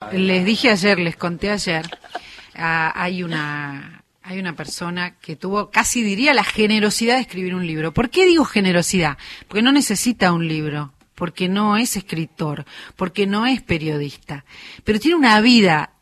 les dije ayer, les conté ayer, hay una persona que tuvo, casi diría, la generosidad de escribir un libro. ¿Por qué digo generosidad? Porque no necesita un libro, porque no es escritor, porque no es periodista, pero tiene una vida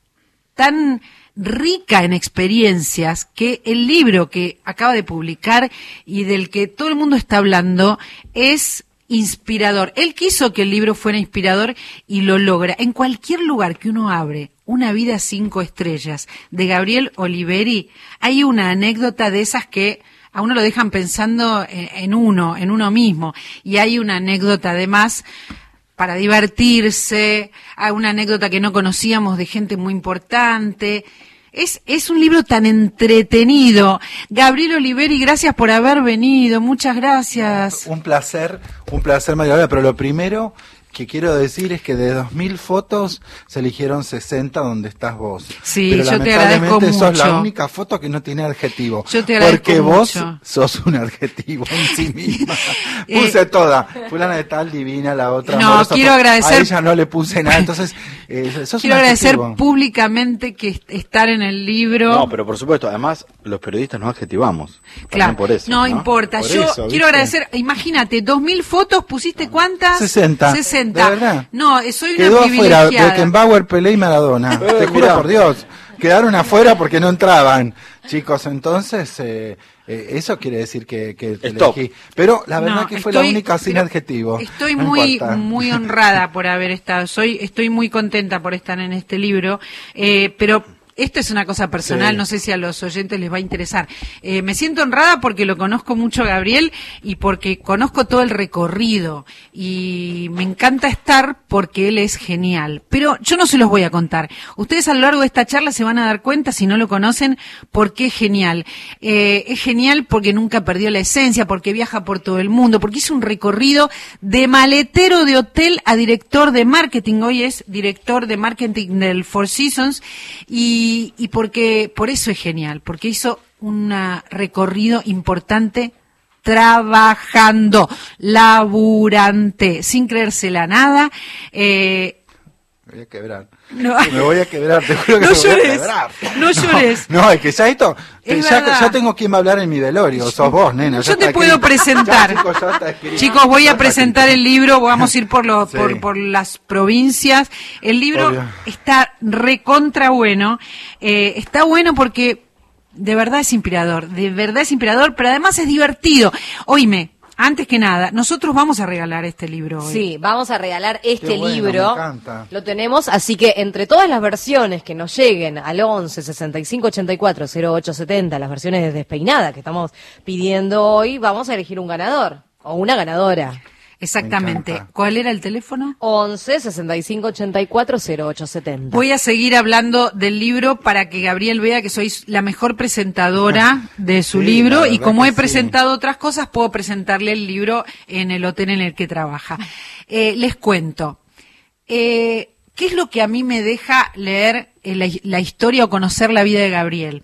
tan rica en experiencias que el libro que acaba de publicar y del que todo el mundo está hablando es inspirador. Él quiso que el libro fuera inspirador y lo logra. En cualquier lugar que uno abre Una vida 5 estrellas de Gabriel Oliveri, hay una anécdota de esas que a uno lo dejan pensando en uno mismo, y hay una anécdota además para divertirse, hay una anécdota que no conocíamos de gente muy importante. Es un libro tan entretenido. Gabriel Oliveri, gracias por haber venido, muchas gracias. Un placer, María, pero lo primero que quiero decir es que de 2000 fotos se eligieron 60 donde estás vos. Sí, pero yo te agradezco mucho. Sos la única foto que no tiene adjetivo. Yo te agradezco porque mucho. Vos sos un adjetivo en sí misma. Puse toda. Fulana de tal, divina, la otra. No, amorosa, quiero agradecer. A ella no le puse nada, entonces sos quiero un agradecer adjetivo. Públicamente que estar en el libro. No, pero por supuesto, además los periodistas nos adjetivamos. Claro, por eso, no importa. Por Yo eso, quiero ¿viste? agradecer, imagínate, 2000 fotos, ¿pusiste cuántas? 60. 60. ¿De verdad? No, soy Quedó una afuera privilegiada. Beckenbauer, Pelé y Maradona. Te juro mirá. por Dios. Quedaron afuera porque no entraban. Chicos, entonces, eso quiere decir que te Stop. elegí. Pero la verdad No, que fue la única sin pero adjetivo. Estoy No muy importa. muy honrada por haber estado. Estoy muy contenta por estar en este libro, pero esto es una cosa personal, Sí. no sé si a los oyentes les va a interesar. Me siento honrada porque lo conozco mucho a Gabriel y porque conozco todo el recorrido y me encanta estar porque él es genial. Pero yo no se los voy a contar. Ustedes a lo largo de esta charla se van a dar cuenta, si no lo conocen, por qué es genial. Es genial porque nunca perdió la esencia, porque viaja por todo el mundo, porque hizo un recorrido de maletero de hotel a director de marketing. Hoy es director de marketing del Four Seasons y porque por eso es genial, porque hizo un recorrido importante trabajando, laburante, sin creérsela nada. Me voy a quebrar. No. Me voy a quebrar, te juro que No me voy a llores, quebrar. no llores. No, es que ya esto, Es ya verdad. tengo quien va a hablar en mi velorio, sos vos, nena. Yo ya te está puedo escrito. presentar. Ya, chicos, ya está escrito. Chicos, voy Ya a está presentar escrito. el libro, vamos a ir Sí. por las provincias. El libro Obvio. está recontra bueno. Está bueno porque de verdad es inspirador, pero además es divertido. Oíme, antes que nada, nosotros vamos a regalar este libro hoy. Sí, vamos a regalar este Qué bueno, libro. me encanta. Lo tenemos, así que entre todas las versiones que nos lleguen al 11 65 84 08 70, las versiones de Despeinada que estamos pidiendo hoy, vamos a elegir un ganador o una ganadora. Exactamente. Me encanta. ¿Cuál era el teléfono? 11 65 84 08 70. Voy a seguir hablando del libro para que Gabriel vea que sois la mejor presentadora de su Sí, libro la y verdad como que he presentado otras cosas, puedo presentarle el libro en el hotel en el que trabaja. Les cuento. ¿Qué es lo que a mí me deja leer la historia o conocer la vida de Gabriel?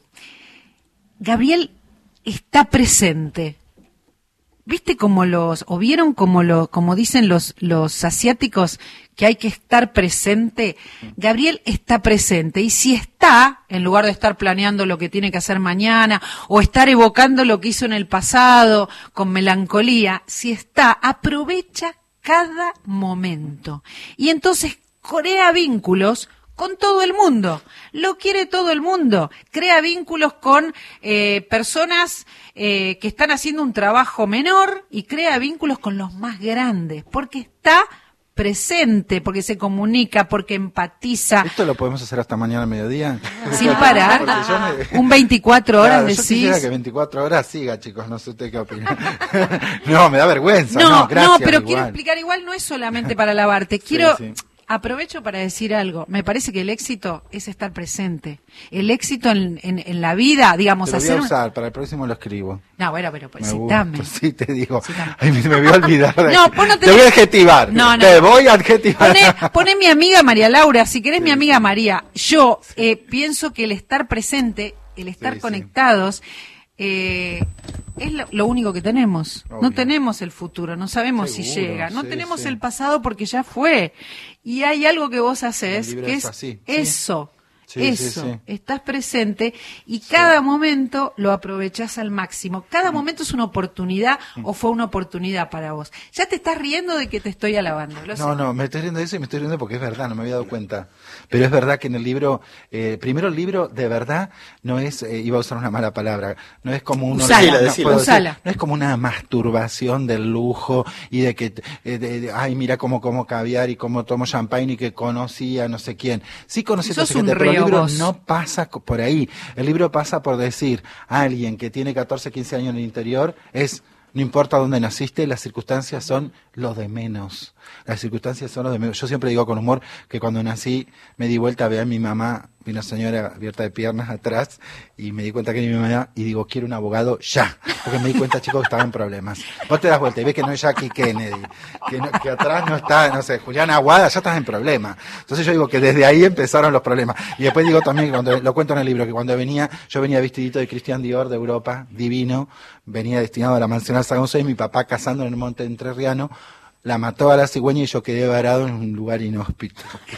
Gabriel está presente. ¿Viste o vieron como dicen los asiáticos que hay que estar presente? Gabriel está presente y si está, en lugar de estar planeando lo que tiene que hacer mañana o estar evocando lo que hizo en el pasado con melancolía, si está, aprovecha cada momento y entonces crea vínculos con todo el mundo, lo quiere todo el mundo, crea vínculos con personas que están haciendo un trabajo menor y crea vínculos con los más grandes, porque está presente, porque se comunica, porque empatiza, ¿Esto lo podemos hacer hasta mañana al mediodía? sin parar, Porque yo un 24 horas Claro, yo quisiera decís. que 24 horas siga, chicos, no sé usted qué opina. No, me da vergüenza, No, gracias. pero igual. quiero explicar, igual no es solamente para lavarte, quiero... sí. Aprovecho para decir algo. Me parece que el éxito es estar presente. El éxito en la vida, digamos, Te lo voy a hacer... usar, para el próximo lo escribo. No, bueno, pero pues Me citame. gusta, sí, te digo. Citame. Ay, me voy a olvidar. No, vos no te voy a adjetivar. No, no. Te voy a adjetivar. Poné mi amiga María Laura, si querés mi amiga María. Yo pienso que el estar presente, el estar Sí, sí. conectados, es lo único que tenemos. Obvio. No tenemos el futuro, no sabemos si Seguro, llega. No sí, tenemos sí. el pasado porque ya fue. Y hay algo que vos haces El libro que es es así, sí. eso. Sí, Eso, sí, sí. estás presente y cada momento lo aprovechás al máximo. Cada momento es una oportunidad o fue una oportunidad para vos. Ya te estás riendo de que te estoy alabando. Lo sé. No, me estoy riendo de eso y me estoy riendo porque es verdad, no me había dado cuenta. Pero es verdad que en el libro, primero el libro de verdad no es, iba a usar una mala palabra, no es como un Usala, no, decila. puedo decir, Usala. no es como una masturbación del lujo y de que, ay, mira cómo como caviar y cómo tomo champagne y que conocía no sé quién. Sí conocí a Sos esa gente, un pero el reo libro vos. no pasa por ahí. El libro pasa por decir a alguien que tiene 14, 15 años en el interior, no importa dónde naciste, las circunstancias son lo de menos. Las circunstancias son lo de menos. Yo siempre digo con humor que cuando nací me di vuelta a ver a mi mamá, vi una señora abierta de piernas atrás y me di cuenta que era mi mamá y digo, quiero un abogado ya. Porque me di cuenta, chicos, que estaba en problemas. Vos te das vuelta y ves que no es Jackie Kennedy, que atrás no está, no sé, Juliana Aguada, ya estás en problemas. Entonces yo digo que desde ahí empezaron los problemas. Y después digo también, cuando lo cuento en el libro, que cuando yo venía vestidito de Christian Dior de Europa, divino, venía destinado a la mansión Alza González y mi papá cazando en el monte entrerriano, la mató a la cigüeña y yo quedé varado en un lugar inhóspito.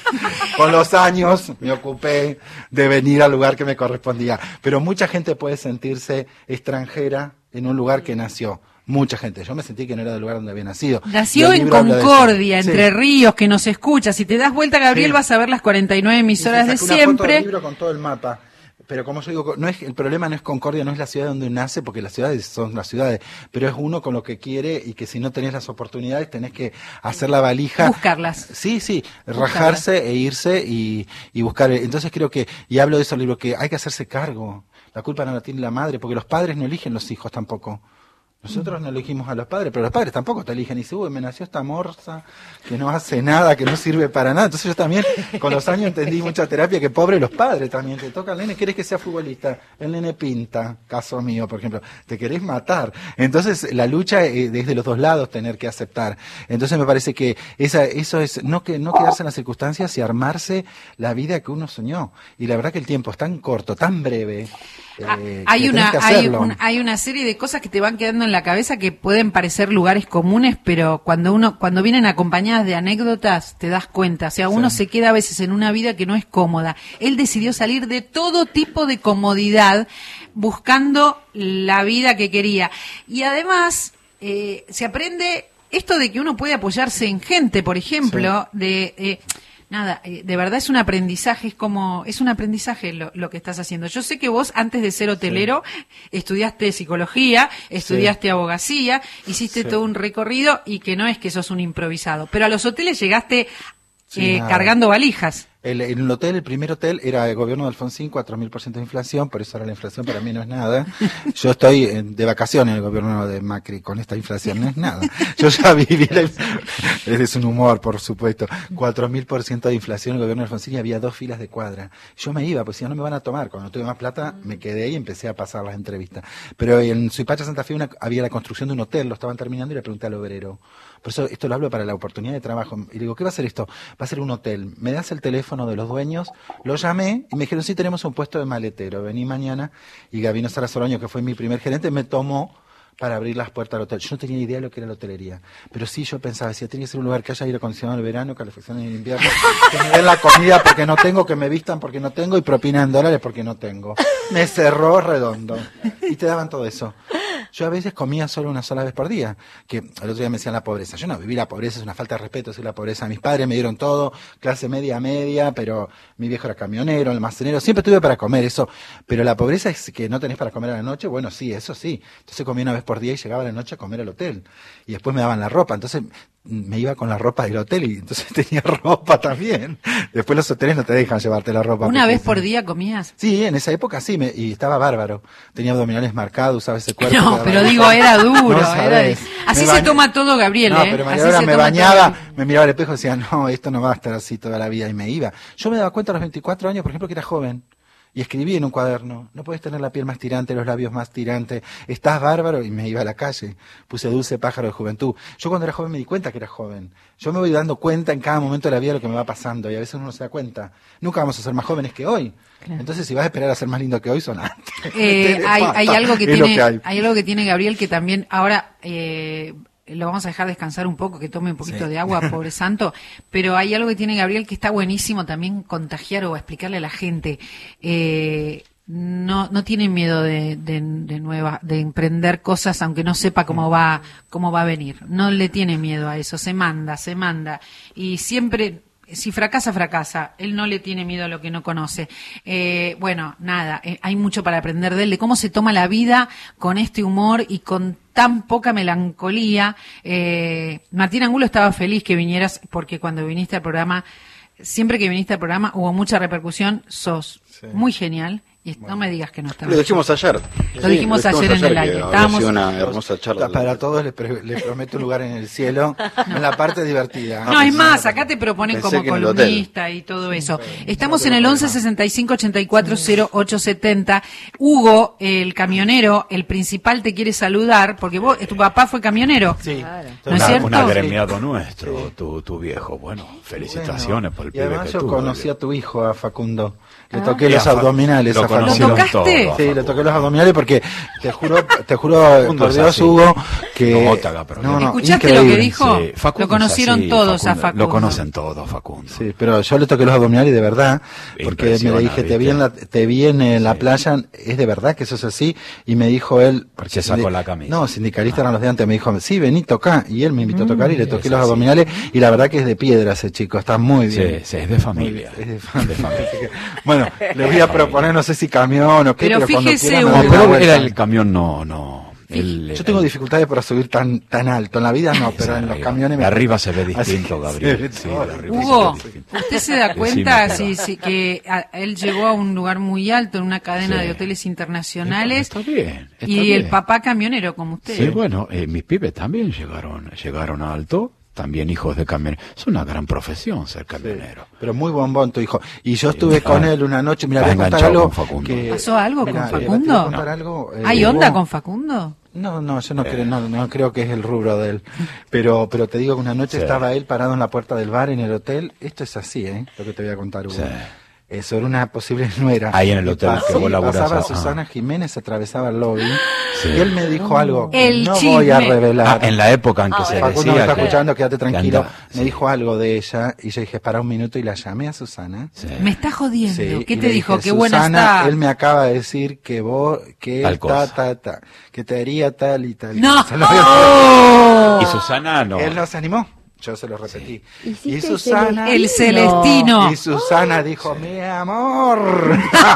Con los años me ocupé de venir al lugar que me correspondía. Pero mucha gente puede sentirse extranjera en un lugar que nació. Mucha gente. Yo me sentí que no era del lugar donde había nacido. Nació Y el en libro habla de eso. Concordia, Sí. Entre Ríos, que nos escucha. Si te das vuelta, Gabriel, Sí. vas a ver las 49 emisoras de Y se sacó una foto del siempre. libro con todo el mapa. Pero como yo digo, el problema no es Concordia, no es la ciudad donde nace, porque las ciudades son las ciudades, pero es uno con lo que quiere y que si no tenés las oportunidades tenés que hacer la valija. Buscarlas. Sí, rajarse e irse y buscar. Entonces creo que, y hablo de eso en el libro, que hay que hacerse cargo. La culpa no la tiene la madre, porque los padres no eligen los hijos tampoco. Nosotros no elegimos a los padres, pero los padres tampoco te eligen. Y dicen, uy, me nació esta morsa que no hace nada, que no sirve para nada. Entonces yo también, con los años entendí mucha terapia, que pobre los padres también. Te toca el nene, querés que sea futbolista. El nene pinta, caso mío, por ejemplo. Te querés matar. Entonces la lucha es de los dos lados tener que aceptar. Entonces me parece que eso es no quedarse en las circunstancias y armarse la vida que uno soñó. Y la verdad que el tiempo es tan corto, tan breve. Hay tenés que hacerlo. hay una serie de cosas que te van quedando en la cabeza que pueden parecer lugares comunes, pero cuando vienen acompañadas de anécdotas te das cuenta. O sea, uno se queda a veces en una vida que no es cómoda. Él decidió salir de todo tipo de comodidad buscando la vida que quería. Y además se aprende esto de que uno puede apoyarse en gente, por ejemplo, de verdad es un aprendizaje, es un aprendizaje lo que estás haciendo. Yo sé que vos, antes de ser hotelero, estudiaste psicología, estudiaste abogacía, hiciste todo un recorrido y que no es que sos un improvisado. Pero a los hoteles llegaste cargando valijas. El hotel, el primer hotel, era el gobierno de Alfonsín, 4.000% de inflación, por eso ahora la inflación para mí no es nada. Yo estoy de vacaciones en el gobierno de Macri con esta inflación, no es nada. Yo ya viví, es un humor, por supuesto, 4.000% de inflación en el gobierno de Alfonsín y había 2 filas de cuadra. Yo me iba, pues si no me van a tomar. Cuando tuve más plata, me quedé y empecé a pasar las entrevistas. Pero en Suipacha, Santa Fe, había la construcción de un hotel, lo estaban terminando y le pregunté al obrero. Por eso esto lo hablo para la oportunidad de trabajo. Y le digo, ¿qué va a ser esto? Va a ser un hotel. ¿Me das el teléfono de los dueños? Lo llamé y me dijeron, sí, tenemos un puesto de maletero. Vení mañana. Y Gabino Sara Soroño, que fue mi primer gerente, me tomó para abrir las puertas del hotel. Yo no tenía idea de lo que era la hotelería. Pero sí, yo pensaba, decía, tiene que ser un lugar que haya aire acondicionado en el verano, calefacción en el invierno, que me den la comida porque no tengo, que me vistan porque no tengo y propina en dólares porque no tengo. Me cerró redondo. Y te daban todo eso. Yo a veces comía solo una sola vez por día, que el otro día me decían la pobreza. Yo no viví la pobreza, es una falta de respeto decir la pobreza. Mis padres me dieron todo, clase media, pero mi viejo era camionero, almacenero, siempre tuve para comer eso. Pero la pobreza es que no tenés para comer a la noche, bueno, sí, eso sí. Entonces comía una vez por día y llegaba a la noche a comer al hotel. Y después me daban la ropa, entonces me iba con la ropa del hotel y entonces tenía ropa también. Después los hoteles no te dejan llevarte la ropa. ¿Una vez por día comías? Sí, en esa época sí, y estaba bárbaro. Tenía abdominales marcados, usaba ese cuerpo. No, pero digo, era duro. No sabés. Así se toma todo, Gabriel, No, ¿eh? pero Así María se me toma bañaba, todo. me miraba al espejo y decía, no, esto no va a estar así toda la vida, y me iba. Yo me daba cuenta a los 24 años, por ejemplo, que era joven. Y escribí en un cuaderno, no puedes tener la piel más tirante, los labios más tirantes, estás bárbaro, y me iba a la calle. Puse Dulce pájaro de juventud. Yo cuando era joven me di cuenta que era joven. Yo me voy dando cuenta en cada momento de la vida de lo que me va pasando, y a veces uno no se da cuenta. Nunca vamos a ser más jóvenes que hoy. Claro. Entonces, si vas a esperar a ser más lindo que hoy, son antes. Hay algo que tiene, hay algo que tiene Gabriel que también ahora lo vamos a dejar descansar un poco, que tome un poquito de agua, pobre santo, pero hay algo que tiene Gabriel que está buenísimo también contagiar o explicarle a la gente. No tiene miedo de emprender cosas aunque no sepa cómo va a venir. No le tiene miedo a eso, se manda y siempre, si fracasa, él no le tiene miedo a lo que no conoce. Bueno, nada, hay mucho para aprender de él, de cómo se toma la vida con este humor y con tan poca melancolía. Martín Angulo estaba feliz que vinieras, porque cuando viniste al programa, siempre que viniste al programa hubo mucha repercusión, sos muy genial. Y no me digas que no estaba. Lo dijimos ayer. Lo dijimos ayer en el aire. Estábamos una hermosa charla. Para todos les prometo un lugar en el cielo, en la parte divertida. No, es más, acá te proponen como columnista y todo eso. Estamos en el 11 65 84 08 70. Hugo, el camionero, el principal, te quiere saludar, porque tu papá fue camionero. Sí. ¿No es cierto? Un agremiado nuestro, tu viejo. Bueno, felicitaciones por el pibe que tuvo. Y además yo conocí a tu hijo, a Facundo. Le toqué los abdominales a ¿Lo tocaste? Sí, le toqué los abdominales porque te juro por Dios, Hugo, que... ¿Escuchaste lo que dijo? Sí, lo conocieron todos Facundo, a Facundo. Lo conocen todos, Facundo. Sí, pero yo le toqué los abdominales de verdad, porque me dije, te vi en la playa, es de verdad que eso es así, y me dijo él... Porque sacó la camisa. No, sindicalista eran los de antes, me dijo, sí, vení, tocá, y él me invitó a tocar y le toqué los abdominales, y la verdad que es de piedra ese chico, está muy bien. Sí, es de familia. Es de familia. Bueno, les voy a proponer, no sé si camión o qué, pero fíjese, pero era el camión, no. Yo tengo dificultades para subir tan alto. En la vida no, pero en los camiones... De arriba se ve distinto, Gabriel. Hugo, ¿usted se da cuenta que él llegó a un lugar muy alto en una cadena de hoteles internacionales? Está bien. Y el papá camionero como usted. Sí, bueno, mis pibes también llegaron alto. También hijos de camioneros. Es una gran profesión ser camionero. Sí, pero muy bombón tu hijo. Y yo estuve con él una noche. Mira, voy a contar algo. ¿Pasó algo con Facundo? ¿Hay onda con Facundo? No, yo no creo que es el rubro de él. Pero te digo que una noche estaba él parado en la puerta del bar en el hotel. Esto es así, lo que te voy a contar, Hugo. Sobre una posible nuera. Ahí en el hotel que vos laburás. Pasaba Susana Jiménez, atravesaba el lobby, y él me dijo algo que no voy a revelar. En la época en que se Facundo decía me está escuchando, quédate tranquilo. Me sí. dijo algo de ella, y yo dije, para un minuto, y la llamé a Susana. Sí. Me está jodiendo. Sí, ¿Qué te dijo? Dije, Qué buena Susana, está. él me acaba de decir que vos, que que te haría tal y tal. ¡No! Y Susana no. Él no se animó. Yo se lo repetí. Sí. Y Susana... El Celestino. Y Susana dijo, mi amor.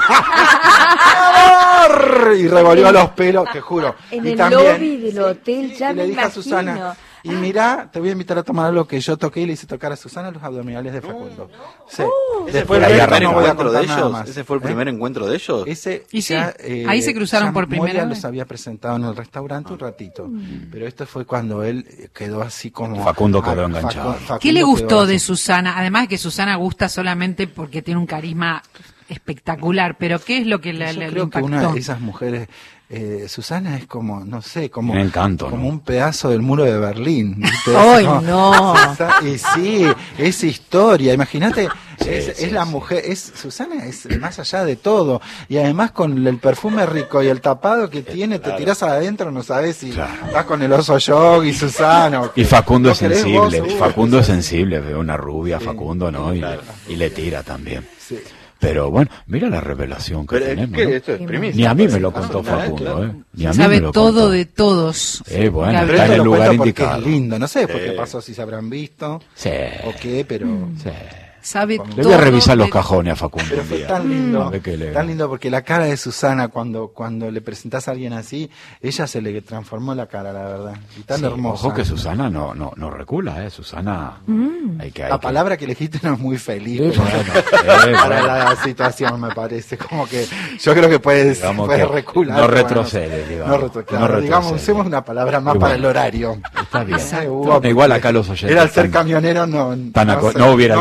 ¡Amor! Y revolvió los pelos, te juro. En y el también, lobby del hotel, ya y me le dije a imagino. Susana, y mirá, te voy a invitar a tomar algo que yo toqué y le hice tocar a Susana los abdominales de Facundo. Sí. ¿Ese fue el Ahí primer no voy a encuentro de contar nada ellos? más. ¿Ese fue el primer encuentro de ellos? Ese Y sí, ya, ahí se cruzaron ya por primera Moria vez. los había presentado en el restaurante un ratito, pero esto fue cuando él quedó así como... Facundo quedó enganchado. ¿Qué le gustó quedó de así. Susana? Además que Susana gusta solamente porque tiene un carisma espectacular, pero ¿qué es lo que le Yo creo que impactó? una de esas mujeres, Susana es como, no sé, como, Un encanto, como ¿no? un pedazo del muro de Berlín. ¿viste? ¡Ay, Como- no! Y sí, es historia, imagínate, es sí, la mujer, Susana es más allá de todo, y además con el perfume rico y el tapado que tiene, te tirás adentro, no sabes si vas con el oso yogi, Susana. Y Facundo ¿No es querés sensible. vos, Facundo es Susana? sensible. Ve una rubia, Facundo, ¿no? Y le tira también. Sí. Pero bueno, mira la revelación que Pero tenemos. es que ¿no? esto es primicia. Ni a mí me lo contó Facundo, claro. Ni a mí Sabe me lo todo contó. de todos. Bueno, Gabriel. Pero está en esto el lo lugar cuento porque indicado. es lindo, no sé por qué pasó, si se habrán visto Sí. o qué, pero... Sí. Sabe Le Le voy a todo revisar los de- cajones a Facundo Pero un fue día. tan lindo, A ver qué le- tan lindo porque la cara de Susana cuando le presentás a alguien así, ella se le transformó la cara, la verdad, y tan Sí, hermosa. Ojo que Susana no recula, Susana hay que... La palabra que elegiste no es muy feliz Sí, pero bueno, para la situación, me parece, como que yo creo que puede Digamos que recular. no pero retrocede, digamos. claro, No retrocede. digamos, usemos una palabra más Y para bueno, el horario. Está bien. Hugo, Igual acá los oyentes Era al ser están- camionero, no no hubiera no dicho. mide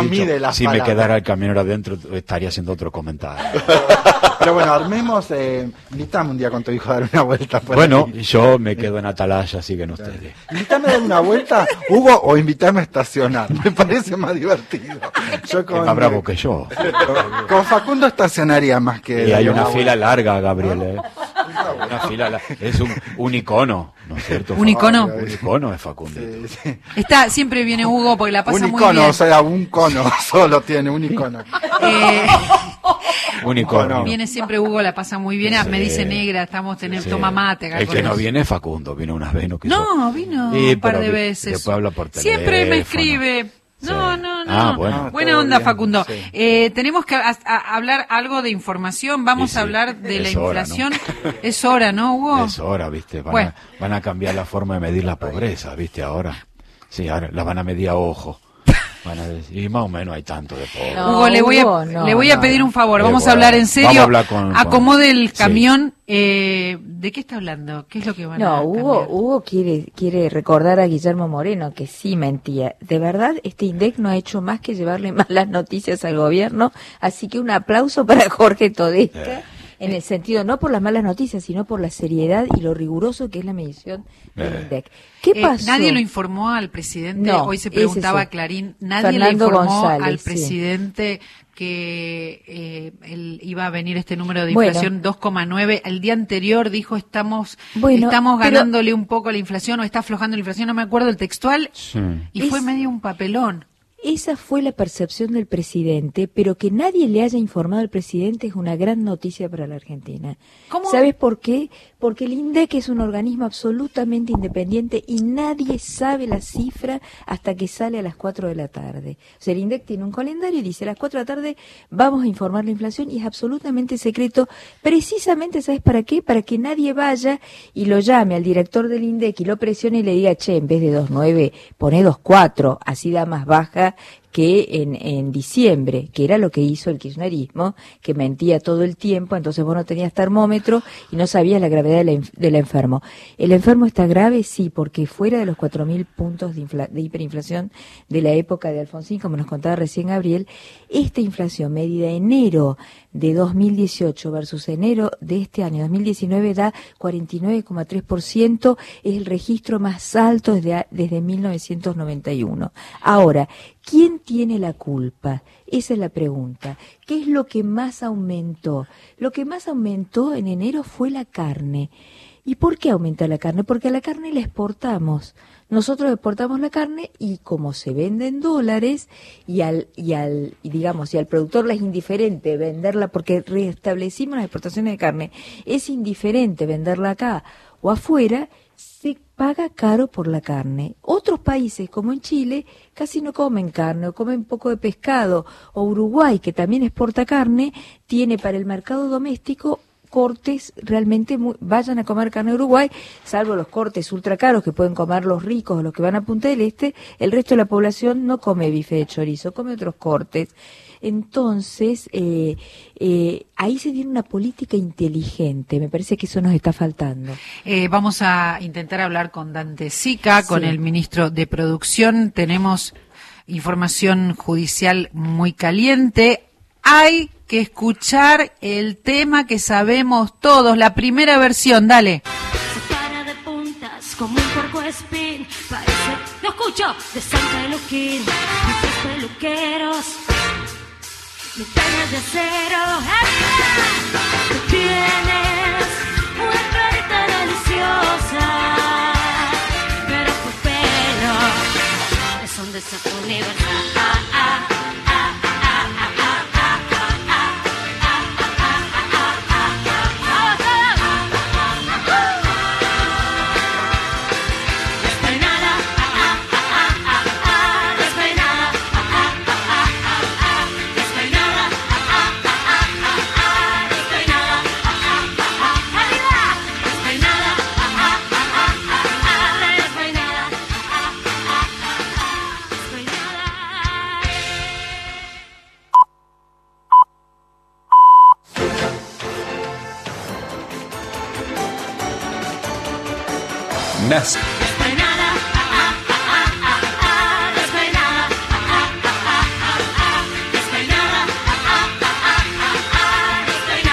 las si me palabras. quedara el camionero adentro, estaría haciendo otro comentario. Pero bueno, armemos, invítame un día con tu hijo a dar una vuelta. Por Bueno, ahí. yo me quedo en Atalaya, siguen ustedes. Invítame a dar una vuelta, Hugo, o invítame a estacionar. Me parece más divertido. Yo Es más bravo que yo. con Facundo estacionaría más que... Y hay dar una vuelta. fila larga, Gabriel. Una fila es un icono, ¿no es cierto? ¿Un icono? Un icono es Facundito. Sí, sí. Siempre viene Hugo porque la pasa Un muy icono, bien. o sea, un cono solo tiene, un icono. Eh, Un icono. viene siempre Hugo, la pasa muy bien. Sí. Me dice negra, Sí. toma mate acá El con que no nosotros. viene es Facundo, vino unas veces. No, No, vino Sí, un par pero de veces. después habla por teléfono. Siempre me escribe. No, Sí. no, no. Ah, bueno. Buena Todo onda, bien, Facundo. sí. Tenemos que hablar algo de información. Vamos Sí, sí. a hablar de la Es hora, inflación. Es hora, ¿no, Hugo? Es hora, ¿viste? Bueno. Van a cambiar la forma de medir la pobreza, ¿viste? Ahora. Sí, ahora la van a medir a ojo. Van a decir, y más o menos hay tanto de pobre. No. Hugo, le voy a, Hugo, no, le voy a no. pedir un favor. Vamos a Bueno, hablar en serio. vamos a hablar con- Acomode el sí. camión. ¿De qué está hablando? ¿Qué es lo que van a No, cambiar? Hugo quiere recordar a Guillermo Moreno que sí mentía. De verdad, este INDEC no ha hecho más que llevarle malas noticias al gobierno, así que un aplauso para Jorge Todesca, en el sentido, no por las malas noticias, sino por la seriedad y lo riguroso que es la medición del INDEC. ¿Qué pasó? Nadie lo informó al presidente. No, Hoy se ese preguntaba sí. Clarín. Nadie Fernando le informó González, al sí. presidente que él iba a venir este número de Bueno. inflación 2,9. El día anterior dijo estamos Bueno, pero- ganándole un poco a la inflación o está aflojando la inflación. No me acuerdo el textual. Sí. Y fue Es- medio un papelón. Esa fue la percepción del presidente, pero que nadie le haya informado al presidente es una gran noticia para la Argentina. ¿Cómo? ¿Sabes por qué? Porque el INDEC es un organismo absolutamente independiente y nadie sabe la cifra hasta que sale a las 4 de la tarde. O sea, el INDEC tiene un calendario y dice a las 4 de la tarde vamos a informar la inflación y es absolutamente secreto. Precisamente, ¿sabes para qué? Para que nadie vaya y lo llame al director del INDEC y lo presione y le diga, che, en vez de 2,9, poné 2,4, así da más baja que en diciembre, que era lo que hizo el kirchnerismo, que mentía todo el tiempo, entonces vos no tenías termómetro y no sabías la gravedad del enfermo. ¿El enfermo está grave? Sí, porque fuera de los 4.000 puntos de hiperinflación de la época de Alfonsín, como nos contaba recién Gabriel, esta inflación medida enero de 2018 versus enero de este año 2019 da 49,3%, es el registro más alto desde 1991. Ahora, ¿quién tiene la culpa? Esa es la pregunta. ¿Qué es lo que más aumentó? Lo que más aumentó en enero fue la carne. ¿Y por qué aumenta la carne? Porque a la carne la exportamos. Nosotros exportamos la carne y como se vende en dólares y al productor le es indiferente venderla porque restablecimos las exportaciones de carne, es indiferente venderla acá o afuera, se paga caro por la carne. Otros países, como en Chile, casi no comen carne o comen poco de pescado, o Uruguay, que también exporta carne, tiene para el mercado doméstico cortes realmente vayan a comer carne a Uruguay, salvo los cortes ultra caros que pueden comer los ricos o los que van a Punta del Este, el resto de la población no come bife de chorizo, come otros cortes. Entonces, ahí se tiene una política inteligente, me parece que eso nos está faltando. Vamos a intentar hablar con Dante Sica, con Sí. el ministro de Producción. Tenemos información judicial muy caliente. Hay que escuchar el tema que sabemos todos, la primera versión, dale. Se para de puntas como un puerco espín. Parece, lo escucho, de San Peluquín. Muchos peluqueros, mi penas de acero. ¡Esta! Tú tienes una carita deliciosa, pero tu pelo es un desafío universal. Nas.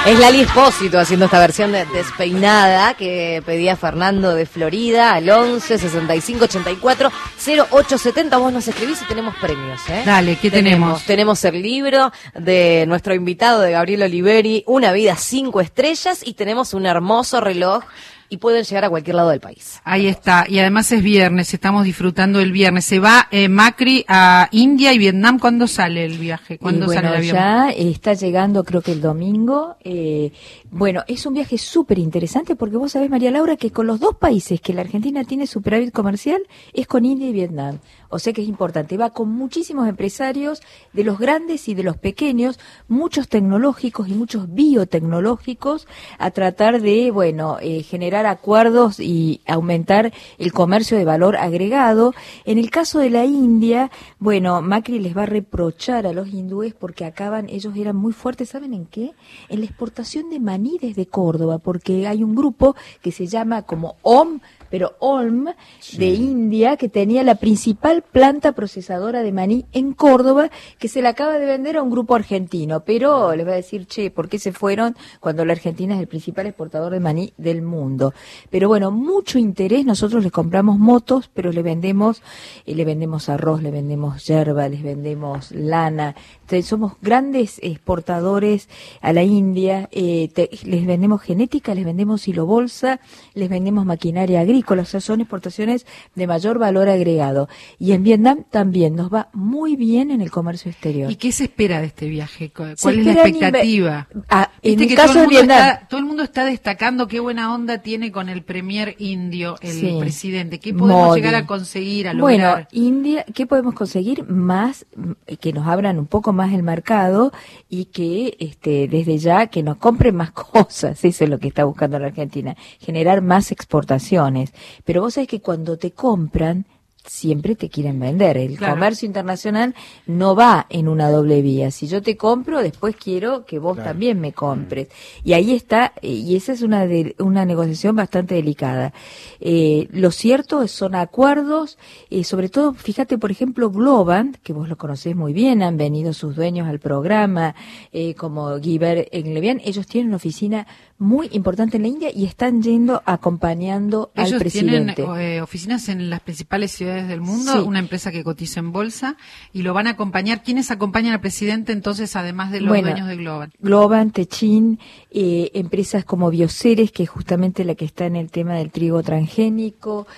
Es Lali Espósito haciendo esta versión de Despeinada que pedía Fernando de Florida al 11 65 84 08 70. Vos nos escribís y tenemos premios, ¿eh? Dale, ¿qué tenemos? Tenemos el libro de nuestro invitado, de Gabriel Oliveri, Una vida 5 estrellas, y tenemos un hermoso reloj. Y pueden llegar a cualquier lado del país. Ahí está. Y además es viernes, estamos disfrutando el viernes. Se va Macri a India y Vietnam. ¿Cuándo sale el viaje? ¿Cuándo sale el avión? Ya está llegando, creo que el domingo. Bueno, es un viaje súper interesante porque vos sabés, María Laura, que con los dos países que la Argentina tiene superávit comercial es con India y Vietnam. O sea que es importante. Va con muchísimos empresarios, de los grandes y de los pequeños, muchos tecnológicos y muchos biotecnológicos, a tratar de, generar acuerdos y aumentar el comercio de valor agregado. En el caso de la India, Macri les va a reprochar a los hindúes porque ellos eran muy fuertes, ¿saben en qué? En la exportación de maní desde Córdoba, porque hay un grupo que se llama como OM, pero Olm, de India, que tenía la principal planta procesadora de maní en Córdoba, que se la acaba de vender a un grupo argentino, pero les va a decir, ¿por qué se fueron cuando la Argentina es el principal exportador de maní del mundo? Pero mucho interés. Nosotros les compramos motos, pero le vendemos arroz, le vendemos yerba, les vendemos lana. Entonces, somos grandes exportadores a la India. Les vendemos genética, les vendemos hilo bolsa, les vendemos maquinaria agrícola. O sea, son exportaciones de mayor valor agregado. Y en Vietnam también nos va muy bien en el comercio exterior. ¿Y qué se espera de este viaje? ¿Cuál es la expectativa? En el caso de Vietnam, todo el mundo está destacando qué buena onda tiene con el premier indio, el presidente. ¿Qué podemos llegar a conseguir, a lograr? India, ¿qué podemos conseguir? Más, que nos abran un poco más el mercado y que desde ya que nos compren más cosas. Eso es lo que está buscando la Argentina, generar más exportaciones. Pero vos sabés que cuando te compran, siempre te quieren vender. El comercio internacional no va en una doble vía. Si yo te compro, después quiero que vos también me compres. Y ahí está, y esa es una negociación bastante delicada. Lo cierto son acuerdos, sobre todo, fíjate, por ejemplo, Globant, que vos lo conocés muy bien, han venido sus dueños al programa, como Guiber Englevian. Ellos tienen una oficina muy importante en la India y están yendo acompañando al presidente. Ellos tienen oficinas en las principales ciudades del mundo, una empresa que cotiza en bolsa, y lo van a acompañar. ¿Quiénes acompañan al presidente entonces, además de los dueños de Globant? Globant, Techin, empresas como Bioceres, que es justamente la que está en el tema del trigo transgénico,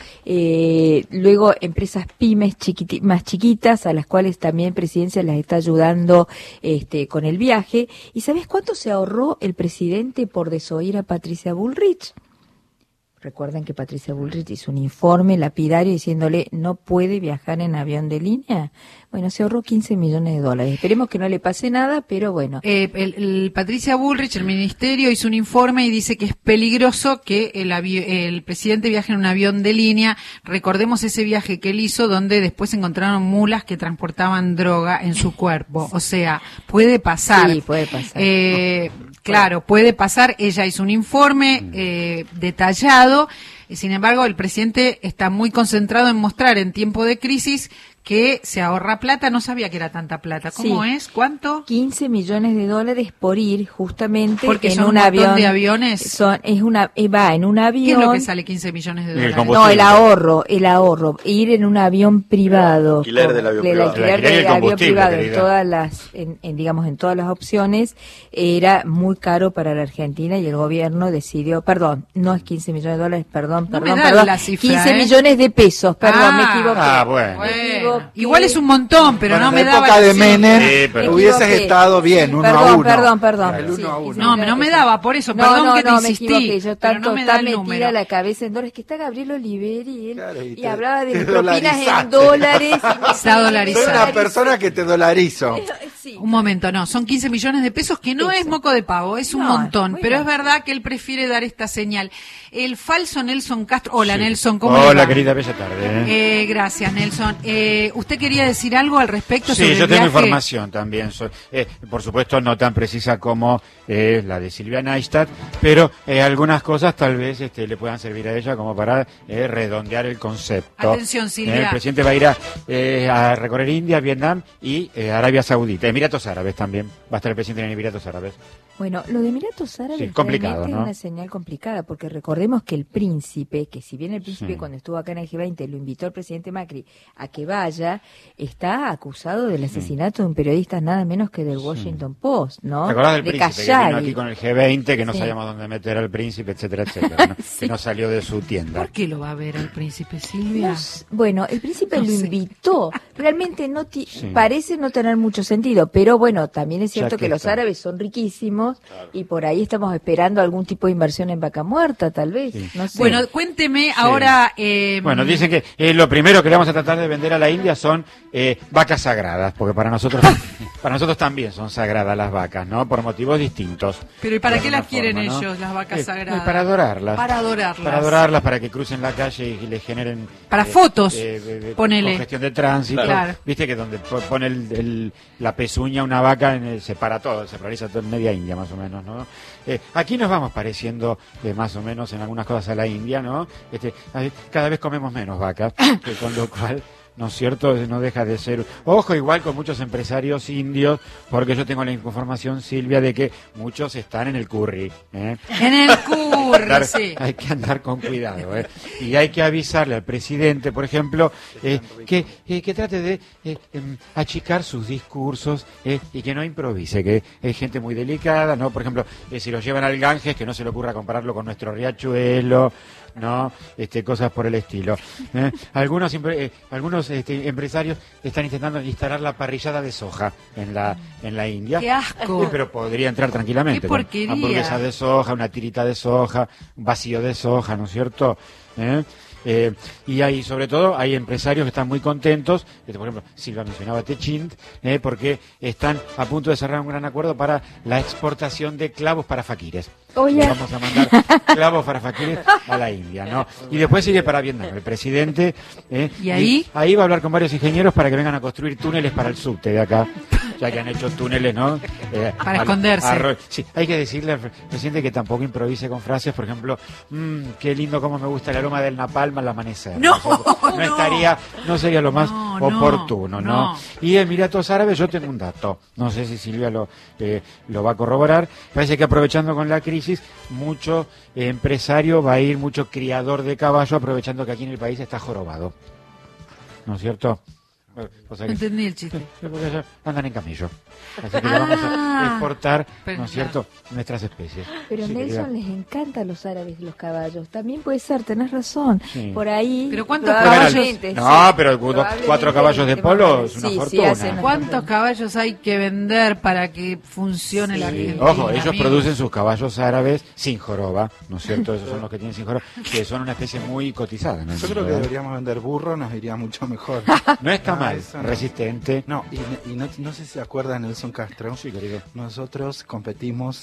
luego empresas pymes más chiquitas, a las cuales también Presidencia las está ayudando con el viaje. ¿Y sabes cuánto se ahorró el presidente por desoír a Patricia Bullrich? Recuerden que Patricia Bullrich hizo un informe lapidario diciéndole no puede viajar en avión de línea. Bueno, se ahorró $15 millones. Esperemos que no le pase nada, pero bueno. Patricia Bullrich, el ministerio, hizo un informe y dice que es peligroso que el presidente viaje en un avión de línea. Recordemos ese viaje que él hizo donde después encontraron mulas que transportaban droga en su cuerpo. O sea, puede pasar. Sí, puede pasar. Claro, puede pasar. Ella hizo un informe detallado. Sin embargo, el presidente está muy concentrado en mostrar en tiempo de crisis que se ahorra plata. No sabía que era tanta plata. ¿Cómo es? ¿Cuánto? $15 millones por ir justamente porque en un avión de aviones. Va en un avión. ¿Qué es lo que sale $15 millones? No, el ahorro. Ir en un avión privado. Alquiler del avión privado. El alquiler del avión privado en todas las opciones era muy caro para la Argentina y el gobierno decidió, no es $15 millones, perdón. La cifra, 15 millones de pesos, me equivoqué. Bueno. Igual es un montón, pero no me daba. En la época de Menem hubieses equivoqué. estado bien, 1 a 1. Perdón. El 1 a 1. No me daba, por eso, perdón que te insistí. Me equivoqué, yo pero no me da está el metida número. la cabeza en dólares, que está Gabriel Oliveri y te hablaba de propinas dolarizaste. en dólares. Está dolarizado. Soy una persona que te dolarizo. Sí. Un momento, no, son 15 millones de pesos, que no es moco de pavo, es un montón, bueno. pero es verdad que él prefiere dar esta señal. El falso Nelson Castro, hola Nelson, ¿cómo le Hola, va? querida, bella tarde. Gracias, Nelson. ¿Usted quería decir algo al respecto sobre Sí, el yo tengo viaje? información también. Por supuesto, no tan precisa como la de Silvia Neistat, pero algunas cosas tal vez le puedan servir a ella como para redondear el concepto. Atención, Silvia. El presidente va a ir a recorrer India, Vietnam y Arabia Saudita. Emiratos Árabes también. Va a estar el presidente en Emiratos Árabes. Bueno, lo de Emiratos Árabes Sí, complicado, realmente ¿no? es una señal complicada, porque recordemos que el príncipe, que si bien el príncipe Sí. cuando estuvo acá en el G20 lo invitó al presidente Macri a que vaya, está acusado del asesinato de un periodista nada menos que del Washington Post, ¿no? ¿Te acordás del de príncipe que vino Khashoggi. aquí con el G20, que no Sí. sabíamos dónde meter al príncipe, etcétera, etcétera? ¿no? Sí. Que no salió de su tienda. ¿Por qué lo va a ver el príncipe Silvia? Bueno, el príncipe No lo sé. invitó. Realmente Sí. parece no tener mucho sentido, pero bueno, también es cierto Ya que que los está. árabes son riquísimos y por ahí estamos esperando algún tipo de inversión en vaca muerta, tal vez. Sí. No sé. Bueno, cuénteme ahora... Bueno, dicen que lo primero que le vamos a tratar de vender a la India son vacas sagradas, porque para nosotros también son sagradas las vacas, ¿no? Por motivos distintos. Pero ¿y para De qué alguna las quieren forma, ¿no? ellos, las vacas sagradas? Para adorarlas. Para adorarlas. Para adorarlas, para que crucen la calle y le generen... Para fotos, ponele. Congestión de tránsito. Claro. Viste que donde pone la pezuña una vaca, se para todo, se paraliza todo en media India más o menos, ¿no? Aquí nos vamos pareciendo más o menos en algunas cosas a la India, ¿no? Cada vez comemos menos vacas, con lo cual... ¿No es cierto? No deja de ser... Ojo, igual con muchos empresarios indios, porque yo tengo la información, Silvia, de que muchos están en el curry. ¿eh? En el curry, sí. Hay que andar con cuidado. Y hay que avisarle al presidente, por ejemplo, que trate de achicar sus discursos y que no improvise, que es gente muy delicada, ¿no? Por ejemplo, si lo llevan al Ganges, que no se le ocurra compararlo con nuestro riachuelo, ¿no? Cosas por el estilo. Algunos empresarios están intentando instalar la parrillada de soja en la India. ¡Qué asco! Pero podría entrar tranquilamente. ¡Qué con porquería! hamburguesa de soja, una tirita de soja, un vacío de soja, ¿no es cierto? Y hay, sobre todo, hay empresarios que están muy contentos, por ejemplo, Silvia mencionaba Techint, porque están a punto de cerrar un gran acuerdo para la exportación de clavos para faquires. Oye. Vamos a mandar clavos para faquires a la India, ¿no? Y después sigue para Vietnam, el presidente. ¿Y ahí? Ahí va a hablar con varios ingenieros para que vengan a construir túneles para el subte de acá, ya que han hecho túneles, ¿no? Para esconderse. Sí, hay que decirle al presidente que tampoco improvise con frases, por ejemplo, qué lindo como me gusta el aroma del napalm al amanecer. No, No sería lo más No, oportuno, ¿no? no. Y Emiratos Árabes, yo tengo un dato, no sé si Silvia lo va a corroborar, parece que aprovechando con la crisis, mucho empresario va a ir, mucho criador de caballo, aprovechando que aquí en el país está jorobado, ¿no es cierto? O sea No que- entendí el chiste. porque ellos andan en camello. Así que le vamos a exportar, Pero ¿no es ya. cierto?, nuestras especies. Pero Sí, Nelson querida. les encanta a los árabes los caballos. También puede ser, tenés razón. Sí. Por ahí. Pero ¿cuántos probablemente, No, sí. pero Probablemente 4 caballos de el polo tema- es una sí, sí, fortuna. hacen una ¿Cuántos fortuna. caballos hay que vender para que funcione la Sí. Argentina? Ojo, ellos amigo? producen sus caballos árabes sin joroba, ¿no es cierto? Esos son los que tienen sin joroba, que son una especie muy cotizada. ¿no? Yo creo que deberíamos vender burro, nos iría mucho mejor. No está mal, eso no. resistente. No, y no sé si se acuerdan Nelson Castro. Sí, querido. Nosotros competimos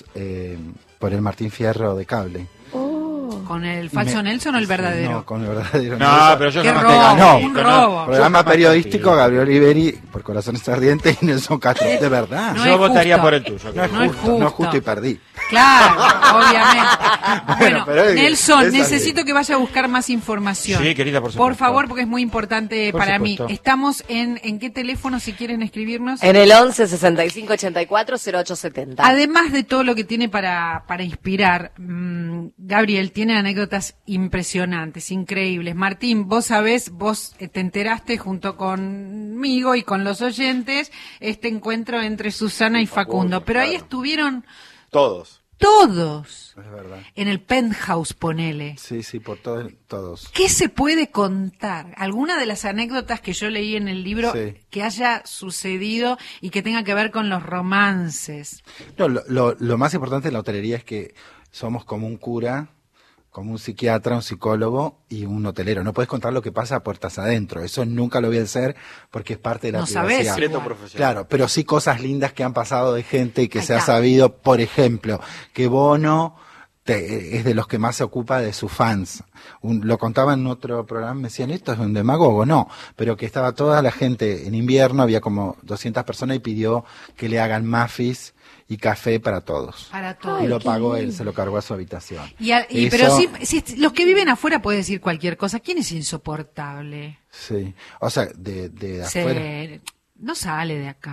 por el Martín Fierro de cable. ¿Con el falso Me- Nelson o el verdadero? No, con el verdadero. No, Nelson. pero yo Qué jamás robo, te gané. un No, robo. Programa yo jamás periodístico, competí. Gabriel Iberi, por Corazones Ardientes, y Nelson Castro. De verdad. No Yo es votaría justo. por el tuyo. No es No es justo, no es justo. justo y perdí. Claro, obviamente. Bueno, pero es- Nelson, es así. necesito que vaya a buscar más información. Sí, querida, por Por supuesto. favor, porque es muy importante Por para supuesto. mí. Estamos en qué teléfono, si quieren escribirnos. En el 11 65 84 0870. Además de todo lo que tiene para inspirar, Gabriel tiene anécdotas impresionantes, increíbles. Martín, vos sabés, vos te enteraste junto conmigo y con los oyentes este encuentro entre Susana y Facundo, pero ahí estuvieron Todos. todos Es verdad. en el penthouse, ponele. Sí, sí, por todos. ¿Qué se puede contar? ¿Alguna de las anécdotas que yo leí en el libro Sí. que haya sucedido y que tenga que ver con los romances? No, lo más importante de la hotelería es que somos como un cura, como un psiquiatra, un psicólogo y un hotelero. No puedes contar lo que pasa a puertas adentro. Eso nunca lo voy a hacer porque es parte de la No sabés. privacidad. Secreto Igual. profesional. Claro, pero sí cosas lindas que han pasado de gente y que Ahí se ha está. sabido, por ejemplo, que Bono es de los que más se ocupa de sus fans. Lo contaba en otro programa, me decían, ¿esto es un demagogo? No, pero que estaba toda la gente en invierno, había como 200 personas y pidió que le hagan muffins y café para todos. Para todos. Y lo qué pagó él, lindo. se lo cargó a su habitación. Pero Eso- sí, si los que viven afuera pueden decir cualquier cosa. ¿Quién es insoportable? Sí, o sea, de afuera. No sale de acá.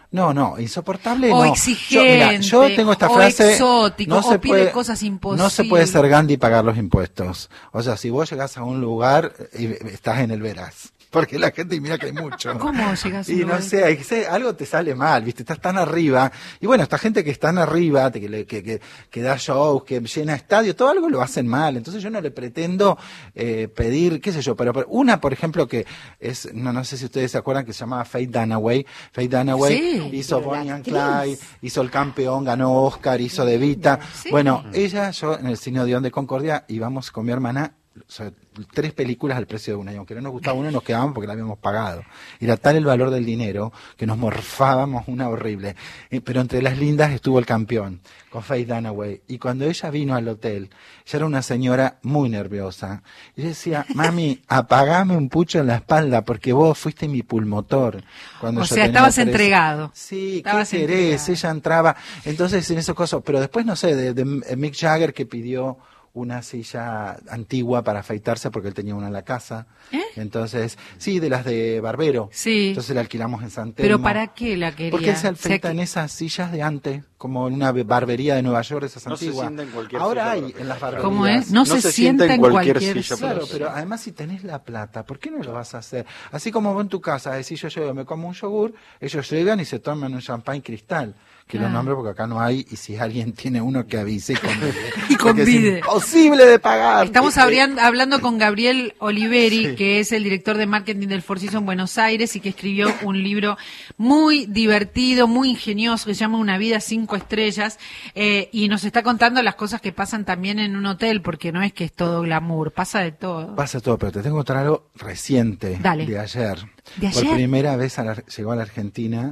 No, insoportable O no. exigente, Yo tengo esta o frase, exótico, o pide cosas imposibles. No se puede ser Gandhi y pagar los impuestos. O sea, si vos llegás a un lugar y estás en el veraz. Porque la gente mira que hay mucho. ¿Cómo llegás a Y un no lugar? sé, algo te sale mal, ¿viste? Estás tan arriba. Y bueno, esta gente que está arriba, que da shows, que llena estadios, todo algo lo hacen mal. Entonces yo no le pretendo pedir, qué sé yo, pero una, por ejemplo, que es, no sé si ustedes se acuerdan, que se llamaba Faye Dunaway. Faye Dunaway Sí, hizo pero la Bonnie and actriz. Clyde, hizo El Campeón, ganó Oscar, hizo De Vita. Sí. Bueno, yo en el Cine Odeón de Concordia íbamos con mi hermana, o sea, 3 películas al precio de una, y aunque no nos gustaba una, nos quedábamos porque la habíamos pagado. Era tal el valor del dinero que nos morfábamos una horrible. Pero entre las lindas estuvo El Campeón, con Faye Dunaway. Y cuando ella vino al hotel, ella era una señora muy nerviosa. Y yo decía, mami, apagame un pucho en la espalda porque vos fuiste mi pulmotor. Cuando O yo sea, tenía estabas 13. entregado. Sí, Estabas ¿qué querés? entregado. Ella entraba. Entonces, en esos cosas. Pero después, no sé, de Mick Jagger, que pidió una silla antigua para afeitarse porque él tenía una en la casa. Entonces, sí, de las de barbero. Sí. Entonces la alquilamos en San Telmo. ¿Pero para qué la quería? Porque él se O sea afeita que- en esas sillas de antes, como en una barbería de Nueva York, esas No se antiguas. sienta en cualquier Ahora silla hay para en las afeitar. barberías. ¿Cómo es? No se sienta en cualquier silla para Claro, hacer. pero además si tenés la plata, ¿por qué no lo vas a hacer? Así como vos en tu casa decís, yo llego, me como un yogur, ellos llegan y se toman un champán cristal, que Claro. lo nombro porque acá no hay, y si alguien tiene uno que avise y convide. Y Porque convide. es imposible de pagar. Estamos hablando con Gabriel Oliveri, Sí. que es el director de marketing del Four Seasons Buenos Aires y que escribió un libro muy divertido, muy ingenioso, que se llama Una vida 5 estrellas, y nos está contando las cosas que pasan también en un hotel, porque no es que es todo glamour, pasa de todo. Pasa todo, pero te tengo que contar algo reciente, Dale. de ayer. ¿De Por ayer? primera vez llegó a la Argentina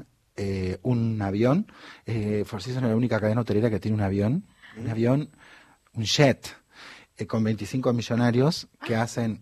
un avión. Four Seasons es la única cadena hotelera que tiene un avión, un jet, con 25 millonarios que hacen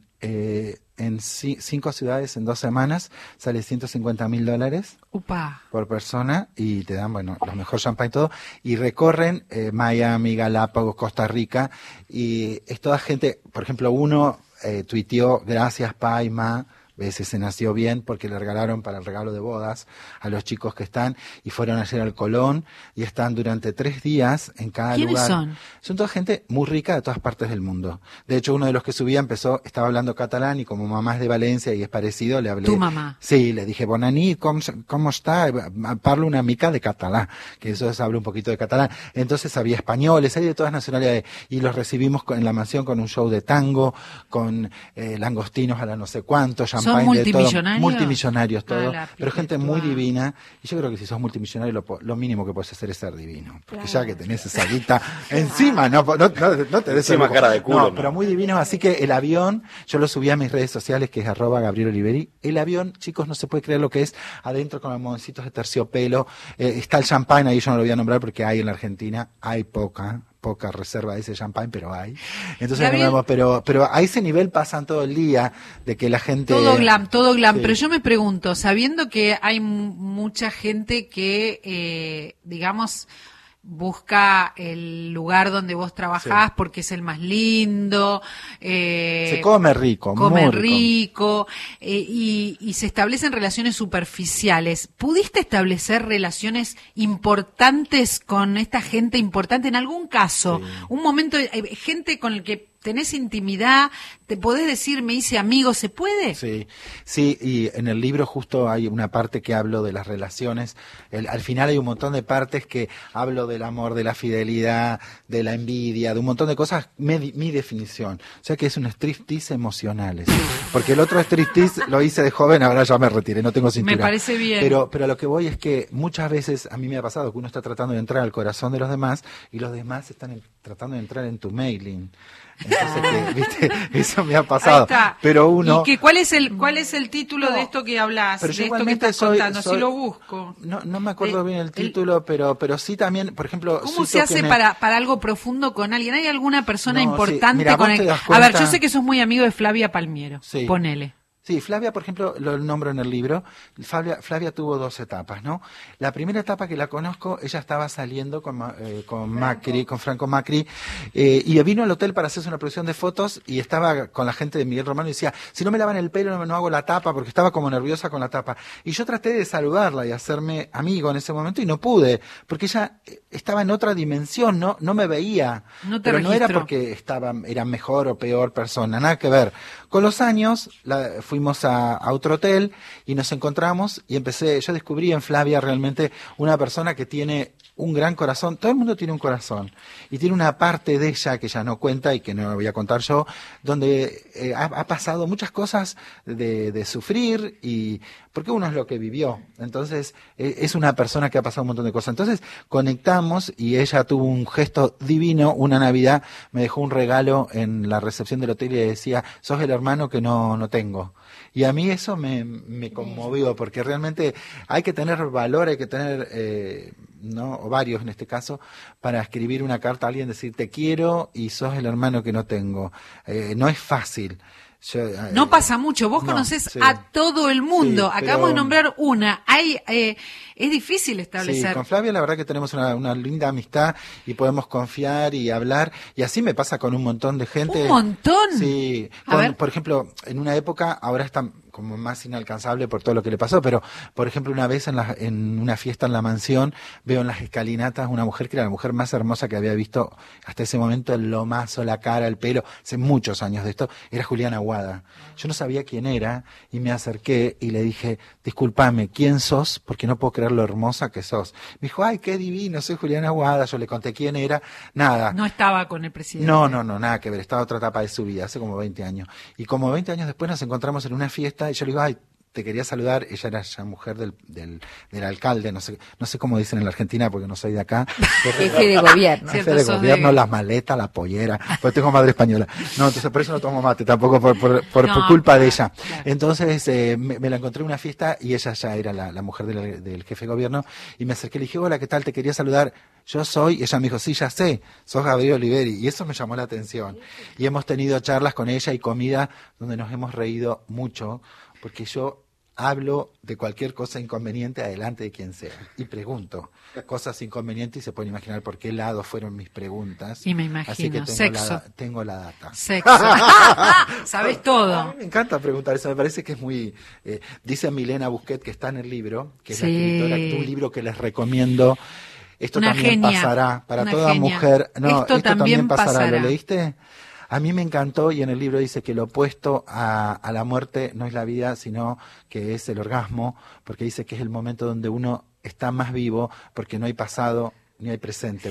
en 5 ciudades en 2 semanas, sale $150.000 Upa. por persona y te dan, bueno, los mejor champán y todo, y recorren Miami, Galápagos, Costa Rica, y es toda gente, por ejemplo, uno tuiteó, gracias Paima, veces se nació bien porque le regalaron para el regalo de bodas a los chicos que están, y fueron ayer al Colón y están durante 3 días en cada ¿Quiénes lugar. son? Son toda gente muy rica de todas partes del mundo. De hecho, uno de los que subía estaba hablando catalán, y como mamá es de Valencia y es parecido, le hablé. ¿Tu mamá? Sí, le dije, bona nit, ¿cómo está? Parlo una mica de catalán, que eso es, hablo un poquito de catalán. Entonces había españoles, hay de todas nacionalidades, y los recibimos en la mansión con un show de tango, con langostinos a la no sé cuánto, champagne de todo. multimillonarios? Multimillonarios, todo. Ah, la Pero gente muy pipetuá. divina, y yo creo que si sos multimillonario lo mínimo que puedes hacer es ser divino. Porque Claro. ya que tenés esa guita encima, no te des Encima el lujo. cara de culo, No, ¿no? pero muy divinos, así que el avión, yo lo subí a mis redes sociales, que es @Gabriel Oliveri. El avión, chicos, no se puede creer lo que es, adentro con almohadoncitos de terciopelo, está el champán, ahí yo no lo voy a nombrar porque hay en la Argentina, hay poca reserva de ese champán, pero hay. Entonces, Gabriel, no, pero a ese nivel pasan todo el día de que la gente... Todo glam, Sí. pero yo me pregunto, sabiendo que hay mucha gente que, digamos, busca el lugar donde vos trabajás Sí. porque es el más lindo, Se come rico, come muy rico, y se establecen relaciones superficiales. ¿Pudiste establecer relaciones importantes con esta gente importante en algún caso? Sí. Un momento, gente con el que tenés intimidad, te podés decir, me hice amigo, ¿se puede? Sí, sí, y en el libro justo hay una parte que hablo de las relaciones. Al final hay un montón de partes que hablo del amor, de la fidelidad, de la envidia, de un montón de cosas. Mi definición, o sea que es un striptease emocionales. Porque el otro striptease lo hice de joven, ahora ya me retiré, no tengo cintura. Me parece bien. Pero a lo que voy es que muchas veces a mí me ha pasado que uno está tratando de entrar al corazón de los demás y los demás están tratando de entrar en tu mailing. Entonces, ¿viste? Eso me ha pasado. Ahí está. Pero uno... ¿Y cuál es el título de esto que hablas? Pero De yo esto que igualmente estás contando, si lo busco. No me acuerdo bien el título, pero sí también, por ejemplo... ¿Cómo cito se hace que para algo profundo con alguien? ¿Hay alguna persona No, sí. importante Mira, con vos el te das A ver, cuenta- yo sé que sos muy amigo de Flavia Palmiero. Sí. Ponele. Sí, Flavia, por ejemplo, lo nombro en el libro. Flavia tuvo 2 etapas, ¿no? La primera etapa que la conozco, ella estaba saliendo con Macri, con Franco Macri, y vino al hotel para hacerse una producción de fotos y estaba con la gente de Miguel Romano y decía, si no me lavan el pelo no hago la tapa, porque estaba como nerviosa con la tapa. Y yo traté de saludarla y hacerme amigo en ese momento y no pude, porque ella estaba en otra dimensión, no me veía. No te Pero no era registró. porque era mejor o peor persona, nada que ver. Con los años fuimos a otro hotel y nos encontramos y yo descubrí en Flavia realmente una persona que tiene un gran corazón. Todo el mundo tiene un corazón y tiene una parte de ella que ya no cuenta y que no voy a contar yo, donde ha pasado muchas cosas de sufrir, y porque uno es lo que vivió. Entonces es una persona que ha pasado un montón de cosas. Entonces conectamos y ella tuvo un gesto divino. Una Navidad me dejó un regalo en la recepción del hotel y decía, sos el hermano que no tengo. Y a mí eso me conmovió, porque realmente hay que tener valor, hay que tener, ¿no? O varios en este caso, para escribir una carta a alguien, decir te quiero y sos el hermano que no tengo. No es fácil. No pasa mucho, vos conocés sí. a todo el mundo. Sí, Acabamos de pero- nombrar una. Es difícil establecer. Sí, con Flavia la verdad que tenemos una linda amistad y podemos confiar y hablar, y así me pasa con un montón de gente. ¿Un montón? Sí, A ver. por ejemplo, en una época, ahora está como más inalcanzable por todo lo que le pasó, pero por ejemplo una vez en una fiesta en la mansión veo en las escalinatas una mujer que era la mujer más hermosa que había visto hasta ese momento, el lomazo, la cara, el pelo, hace muchos años de esto, era Juliana Aguada. Yo no sabía quién era y me acerqué y le dije, discúlpame, ¿quién sos? Porque no puedo creer lo hermosa que sos. Me dijo, ay, qué divino, soy Juliana Aguada. Yo le conté quién era, nada. No estaba con el presidente. No, nada que ver, estaba otra etapa de su vida, hace como 20 años. Y como 20 años después nos encontramos en una fiesta y yo le digo, ay, te quería saludar. Ella era ya mujer del alcalde, no sé cómo dicen en la Argentina porque no soy de acá. Jefe de gobierno. Cierto, Jefe de sos gobierno, de- las maletas, la pollera, pues tengo madre española. No, entonces por eso no tomo mate, tampoco por No, culpa de ella. claro. Entonces me la encontré en una fiesta y ella ya era la mujer del jefe de gobierno, y me acerqué y le dije, hola, ¿qué tal? Te quería saludar. Yo soy, y ella me dijo, sí, ya sé, sos Gabriel Oliveri, y eso me llamó la atención. Y hemos tenido charlas con ella y comida donde nos hemos reído mucho, porque yo hablo de cualquier cosa inconveniente adelante de quien sea y pregunto cosas inconvenientes, y se pueden imaginar por qué lado fueron mis preguntas. Y me imagino, Así que sexo. tengo la data. Sexo. Sabés A todo. mí me encanta preguntar eso, me parece que es muy... dice Milena Busquet, que está en el libro, que es la Sí. escritora, de un libro que les recomiendo. Esto Una también genia, pasará para una toda genia. mujer. No, Esto también pasará. ¿Lo leíste? A mí me encantó, y en el libro dice que lo opuesto a la muerte no es la vida, sino que es el orgasmo, porque dice que es el momento donde uno está más vivo, porque no hay pasado ni hay presente,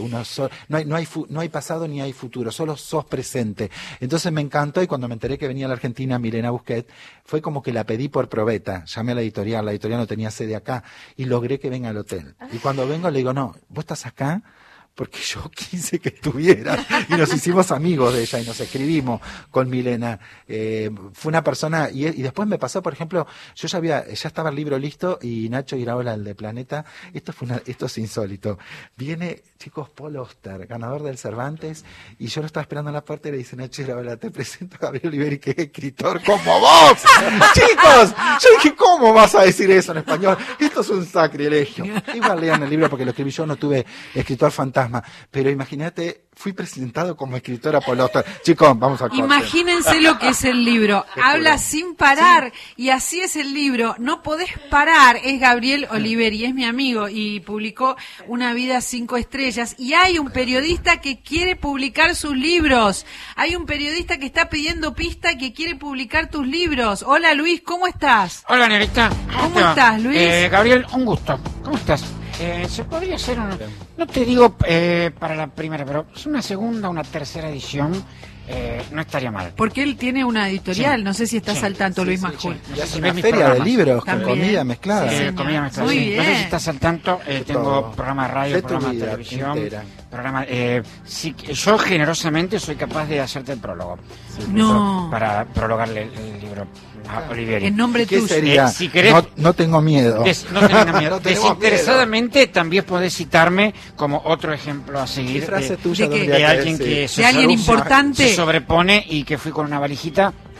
no hay pasado ni hay futuro, solo sos presente. Entonces me encantó, y cuando me enteré que venía a la Argentina Milena Busquet, fue como que la pedí por probeta, llamé a la editorial no tenía sede acá, y logré que venga al hotel. Y cuando vengo le digo, no, vos estás acá porque yo quise que estuviera, y nos hicimos amigos de ella y nos escribimos con Milena. Fue una persona, y después me pasó, por ejemplo, yo ya estaba el libro listo, y Nacho Iraola, el de Planeta, esto es insólito, viene, chicos, Paul Oster, ganador del Cervantes, y yo lo estaba esperando en la puerta y le dice, Nacho Iraola, te presento a Gabriel Oliveri, que es escritor como vos. Chicos, yo dije, ¿cómo vas a decir eso en español? Esto es un sacrilegio. Igual lean el libro porque lo escribí yo, no tuve escritor fantasma, pero imagínate, fui presentado como escritora por Oster. Chicos, vamos a corte. Imagínense lo que es el libro. Habla sin parar, y así es el libro. No podés parar. Es Gabriel Oliveri, es mi amigo, y publicó Una vida 5 estrellas. Y hay un periodista que quiere publicar sus libros. Hay un periodista que está pidiendo pista, que quiere publicar tus libros. Hola Luis, ¿cómo estás? Hola, Nerita. ¿Cómo te va? estás, Luis? Gabriel, un gusto. ¿Cómo estás? Se podría hacer no te digo para la primera, pero es una segunda, una tercera edición, no estaría mal. Porque él tiene una editorial. Sí. No sé si estás Sí. al tanto, Luis Sí, Majul. sí. Y hace Si una ves mis feria de programas. libros con También. comida mezclada. Sí, señor. Comida mezclada, Muy sí. No sé bien. si estás al tanto, tengo todo. programa de radio, De tu programa de vida televisión, entera. programa, sí, yo generosamente soy capaz de hacerte el prólogo. No. Para prologarle el libro a Oliveri. En nombre ¿Qué tuyo. sería? Si querés- No tengo miedo. No tengas miedo. No tenemos Desinteresadamente también podés citarme como otro ejemplo a ¿Qué seguir frase de, tuya de que- tendría de que alguien decir? que De alguien importante. se sobrepone y que fui con una valijita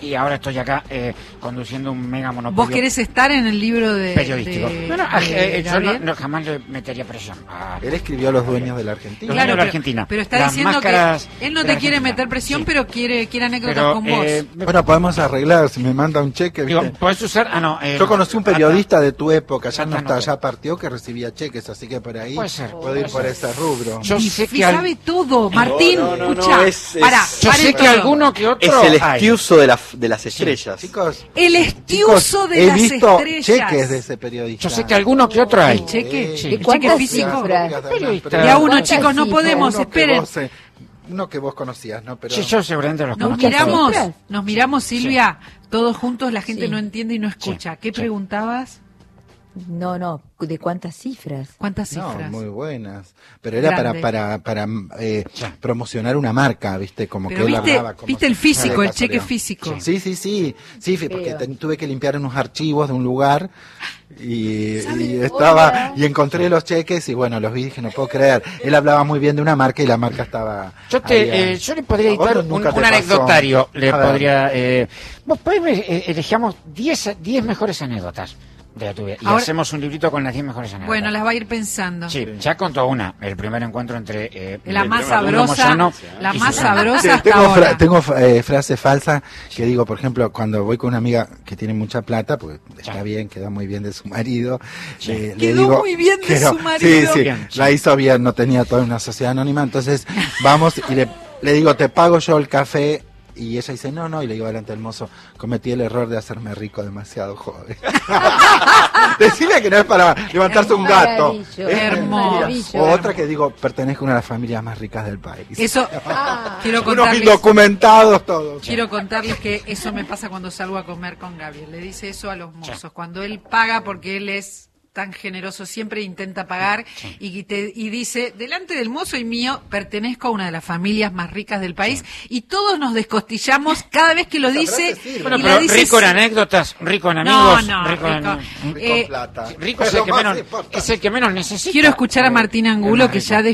y ahora estoy acá conduciendo un mega monopolio. ¿Vos querés estar en el libro de periodístico? de Yo Gabriel? jamás le metería presión. Él escribió Los dueños de la Argentina. Los Claro, dueños de la pero, Argentina. pero está Las diciendo máscaras que él no de te la quiere Argentina. meter presión, Sí. pero quiere anécdotas Pero, con vos. Bueno, podemos arreglar, si me manda un cheque, digo, ¿viste? ¿podés usar? Yo conocí un periodista de tu época, ya no Hasta está, ya partió, que recibía cheques, así que por ahí Puede ser, puedo ir por ese rubro. Yo Y sé que al- sabe todo, Martín. no, escuchá, es- pará, yo paren sé que todo. alguno que otro Es el hay. estiuso de las estrellas. Chicos, El estiuso de he las visto estrellas. cheques de ese periodista. Yo sé que alguno que otro hay. ¿El cheque? Sí. ¿El cheque ¿Cuántas físico? cifras? Periodista. De a uno, ¿Cuántas chicos, no cifras? podemos, Uno que esperen. vos, uno que vos conocías, ¿no? Pero Sí, yo seguramente los Nos conozco. miramos, Silvia, todos juntos, la gente Sí. no entiende y no escucha. ¿Qué preguntabas? No, ¿de cuántas cifras? ¿Cuántas no, cifras? muy buenas. Pero era Grande. para promocionar una marca, ¿viste? Como Pero que él viste- hablaba como viste el si- físico, de el cheque casualidad. físico. Sí, porque Pero- tuve que limpiar unos archivos de un lugar y Hola. estaba y encontré los cheques y bueno, los vi y dije, no puedo creer. Él hablaba muy bien de una marca y la marca estaba ahí, Yo le podría ¿A vos editar nunca un te pasó? anecdotario. Le A ver. podría. Vos elegíamos 10 mejores anécdotas de la tuya. Y Ahora- hacemos un librito con las 10 mejores anécdotas. Bueno, las va a ir pensando. Sí, ya contó una. El primer encuentro entre. La más Bruno sabrosa, Moyano la y más Susana. sabrosa Sí, hasta tengo ahora. tengo frase falsa que digo, por ejemplo, cuando voy con una amiga que tiene mucha plata, porque está bien, queda muy bien de su marido. Le Quedó digo, muy bien de quiero- su marido. Sí, Bien, sí. la hizo bien, no tenía toda una sociedad anónima. Entonces vamos y le digo, te pago yo el café. Y ella dice, no, y le digo delante del mozo, cometí el error de hacerme rico demasiado joven. Decirle que no es para levantarse un gato. Maravilloso, Hermoso. maravilloso. O otra que digo, pertenezco a una de las familias más ricas del país. Eso, quiero Unos contarles, indocumentados todos. quiero contarles que eso me pasa cuando salgo a comer con Gabriel. Le dice eso a los mozos. Cuando él paga, porque él es tan generoso, siempre intenta pagar y dice, delante del mozo y mío, pertenezco a una de las familias más ricas del país y todos nos descostillamos cada vez que lo dice. Bueno, y pero la dice rico en sí. anécdotas, rico en No, amigos. no, rico en. rico. Con plata. Rico es Pero el, que más menos, importante. es el que menos necesita. Quiero escuchar a Martín Angulo, El más que rico.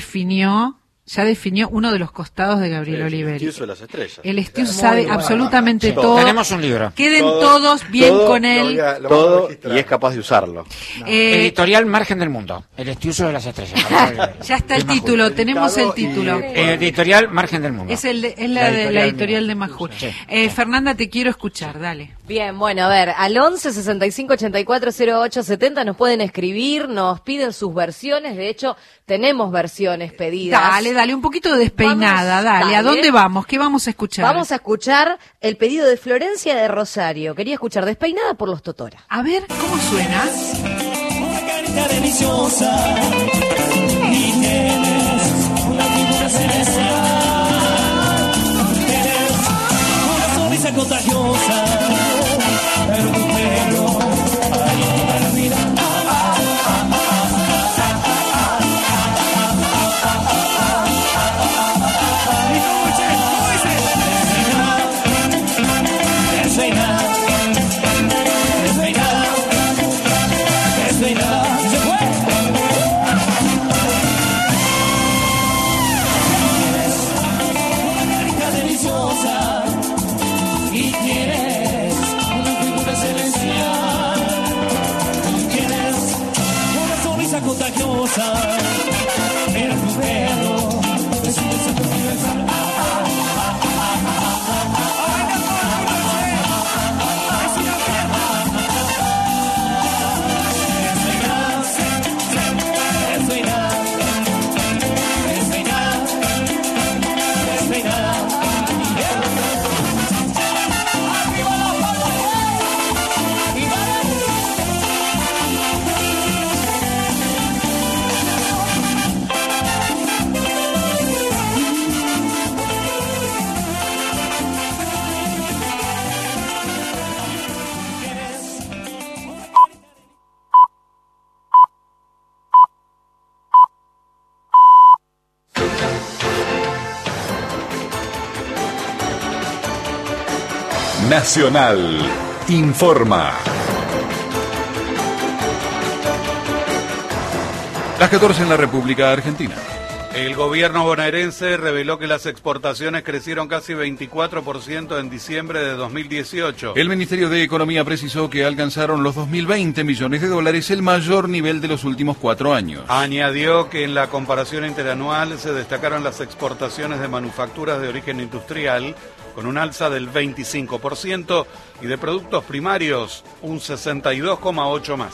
ya definió uno de los costados de Gabriel El Oliveri. estiuso de las estrellas. El estiuso sabe bueno. absolutamente Sí, todo. tenemos un libro. Queden Todo- todos bien todo con lo él. voy a- lo vamos a Todo registrar. y es capaz de usarlo. Editorial Margen del Mundo. El estiuso de las estrellas. Ya está el De Majul. título, tenemos el y- título. Editorial Margen del Mundo. Es la editorial de Majul. Sí. Fernanda, te quiero escuchar, dale. Bien, bueno, a ver, al 11 65 84 08 70 nos pueden escribir, nos piden sus versiones, de hecho, tenemos versiones pedidas. Dale, un poquito de despeinada, Vamos, dale. ¿A dale. dónde vamos? ¿Qué vamos a escuchar? Vamos a escuchar el pedido de Florencia de Rosario. Quería escuchar Despeinada por los Totora. A ver, ¿cómo suena? Una carita deliciosa y tienes una figura celestial. Tienes una sonrisa contagiosa, pero tu pelo ayuda la vida. Y como dice, despeinada, despeinada, despeinada, y se fue. Una carita deliciosa y tienes una figura celestial. Tienes una sonrisa contagiosa, pero tu pelo es un deseo universal. Nacional informa. Las 14 en la República Argentina. El El gobierno bonaerense reveló que las exportaciones crecieron casi 24% en diciembre de 2018. El Ministerio de Economía precisó que alcanzaron los 2.020 millones de dólares, el mayor nivel de los últimos 4 años. Añadió que en la comparación interanual se destacaron las exportaciones de manufacturas de origen industrial, con un alza del 25%, y de productos primarios, un 62,8% más.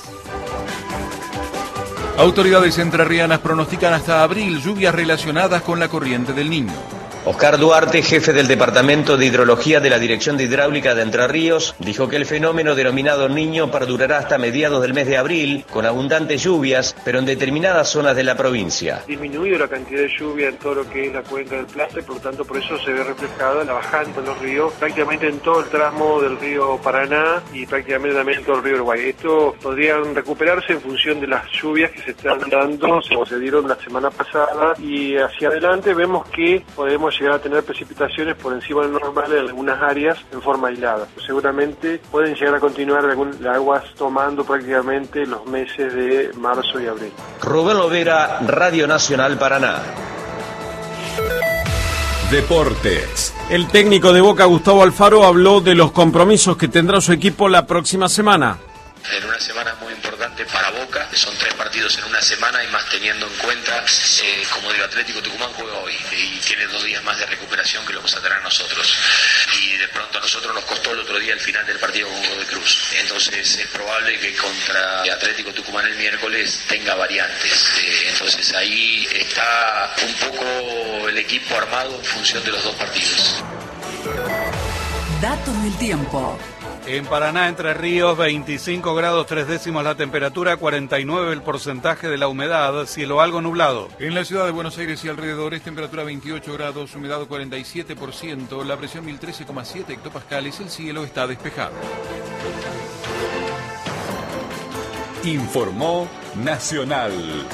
Autoridades entrerrianas pronostican hasta abril lluvias relacionadas con la corriente del Niño. Oscar Duarte, jefe del Departamento de Hidrología de la Dirección de Hidráulica de Entre Ríos, dijo que el fenómeno denominado Niño perdurará hasta mediados del mes de abril, con abundantes lluvias, pero en determinadas zonas de la provincia. Disminuido la cantidad de lluvia en todo lo que es la cuenca del Plata y por lo tanto por eso se ve reflejada la bajante en los ríos, prácticamente en todo el tramo del río Paraná y prácticamente también en todo el río Uruguay. Esto podrían recuperarse en función de las lluvias que se están dando, como se dieron la semana pasada, y hacia adelante vemos que podemos llegar a tener precipitaciones por encima del normal en algunas áreas en forma aislada. Seguramente pueden llegar a continuar las aguas tomando prácticamente los meses de marzo y abril. Rubén Lovera, Radio Nacional Paraná. Deportes. El técnico de Boca, Gustavo Alfaro, habló de los compromisos que tendrá su equipo la próxima semana. En una semana muy importante para Boca, que son 3 partidos en una semana y más teniendo en cuenta, como digo, Atlético Tucumán juega hoy y tiene 2 días más de recuperación que lo vamos a tener nosotros. Y de pronto a nosotros nos costó el otro día el final del partido con Godoy Cruz. Entonces es probable que contra Atlético Tucumán el miércoles tenga variantes. Entonces ahí está un poco el equipo armado en función de los 2 partidos. Datos del tiempo. En Paraná, Entre Ríos, 25 grados 3 décimos la temperatura, 49 el porcentaje de la humedad, cielo algo nublado. En la ciudad de Buenos Aires y alrededores, temperatura 28 grados, humedad 47%, la presión 1013,7 hectopascales, el cielo está despejado. Informó Nacional.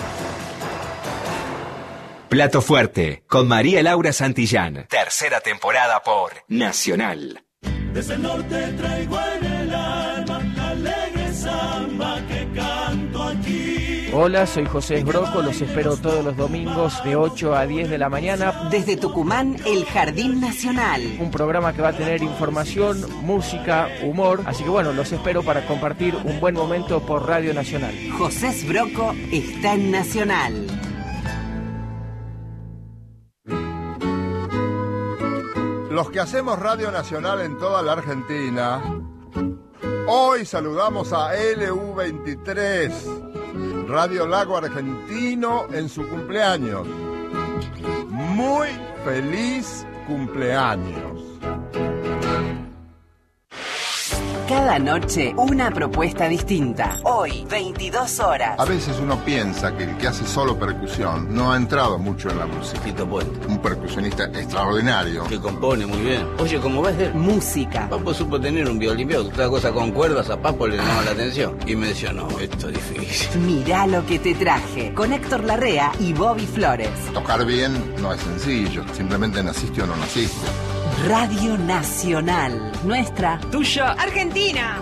Plato Fuerte, con María Laura Santillán. Tercera temporada por Nacional. Desde el norte traigo en el alma la alegre samba que canto aquí. Hola, soy José Esbroco, los espero todos los domingos de 8 a 10 de la mañana. Desde Tucumán, El Jardín Nacional. Un programa que va a tener información, música, humor. Así que bueno, los espero para compartir un buen momento por Radio Nacional. José Esbroco está en Nacional. Los que hacemos Radio Nacional en toda la Argentina, hoy saludamos a LU23, Radio Lago Argentino, en su cumpleaños. Muy feliz cumpleaños. Cada noche una propuesta distinta. Hoy, 22 horas. A veces uno piensa que el que hace solo percusión no ha entrado mucho en la música. Tito Puente. Un percusionista extraordinario. Que compone muy bien. Oye, ¿cómo ves de música? Papo supo tener un violín, otra cosa con cuerdas, a Papo le llamaba la atención. Y me decía, no, esto es difícil. Mirá lo que te traje. Con Héctor Larrea y Bobby Flores. Tocar bien no es sencillo. Simplemente naciste o no naciste. Radio Nacional. Nuestra. Tuya. Argentina.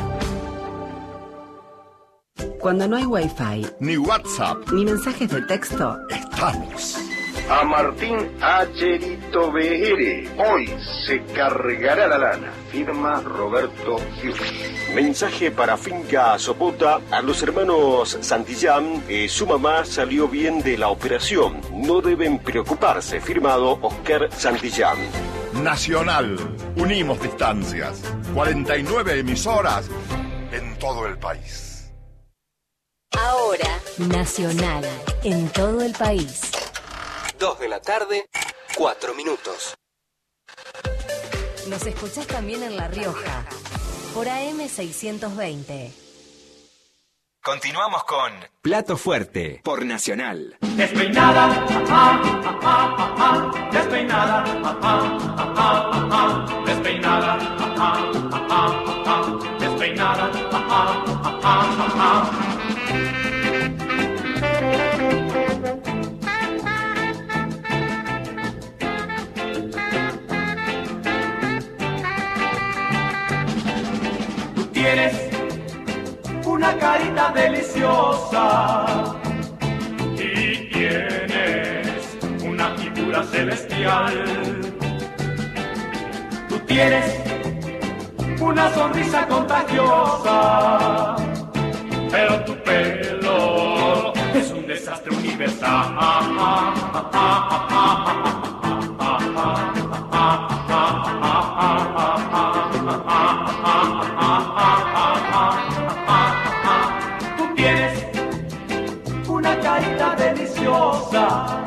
Cuando no hay Wi-Fi, ni WhatsApp, ni mensajes de texto, estamos. A Martín Acherito BR, hoy se cargará la lana. Firma Roberto Hughes. Mensaje para Finca Sopota a los hermanos Santillán. Su mamá salió bien de la operación. No deben preocuparse. Firmado Oscar Santillán. Nacional. Unimos distancias. 49 emisoras en todo el país. Ahora, Nacional. En todo el país. 2 de la tarde, 4 minutos. Nos escuchás también en La Rioja, por AM620. Continuamos con Plato Fuerte, por Nacional. Despeinada, despeinada, despeinada, despeinada, Tienes una carita deliciosa y tienes figura celestial. Tú tienes una sonrisa contagiosa, pero tu pelo es un desastre universal. Tú tienes una carita deliciosa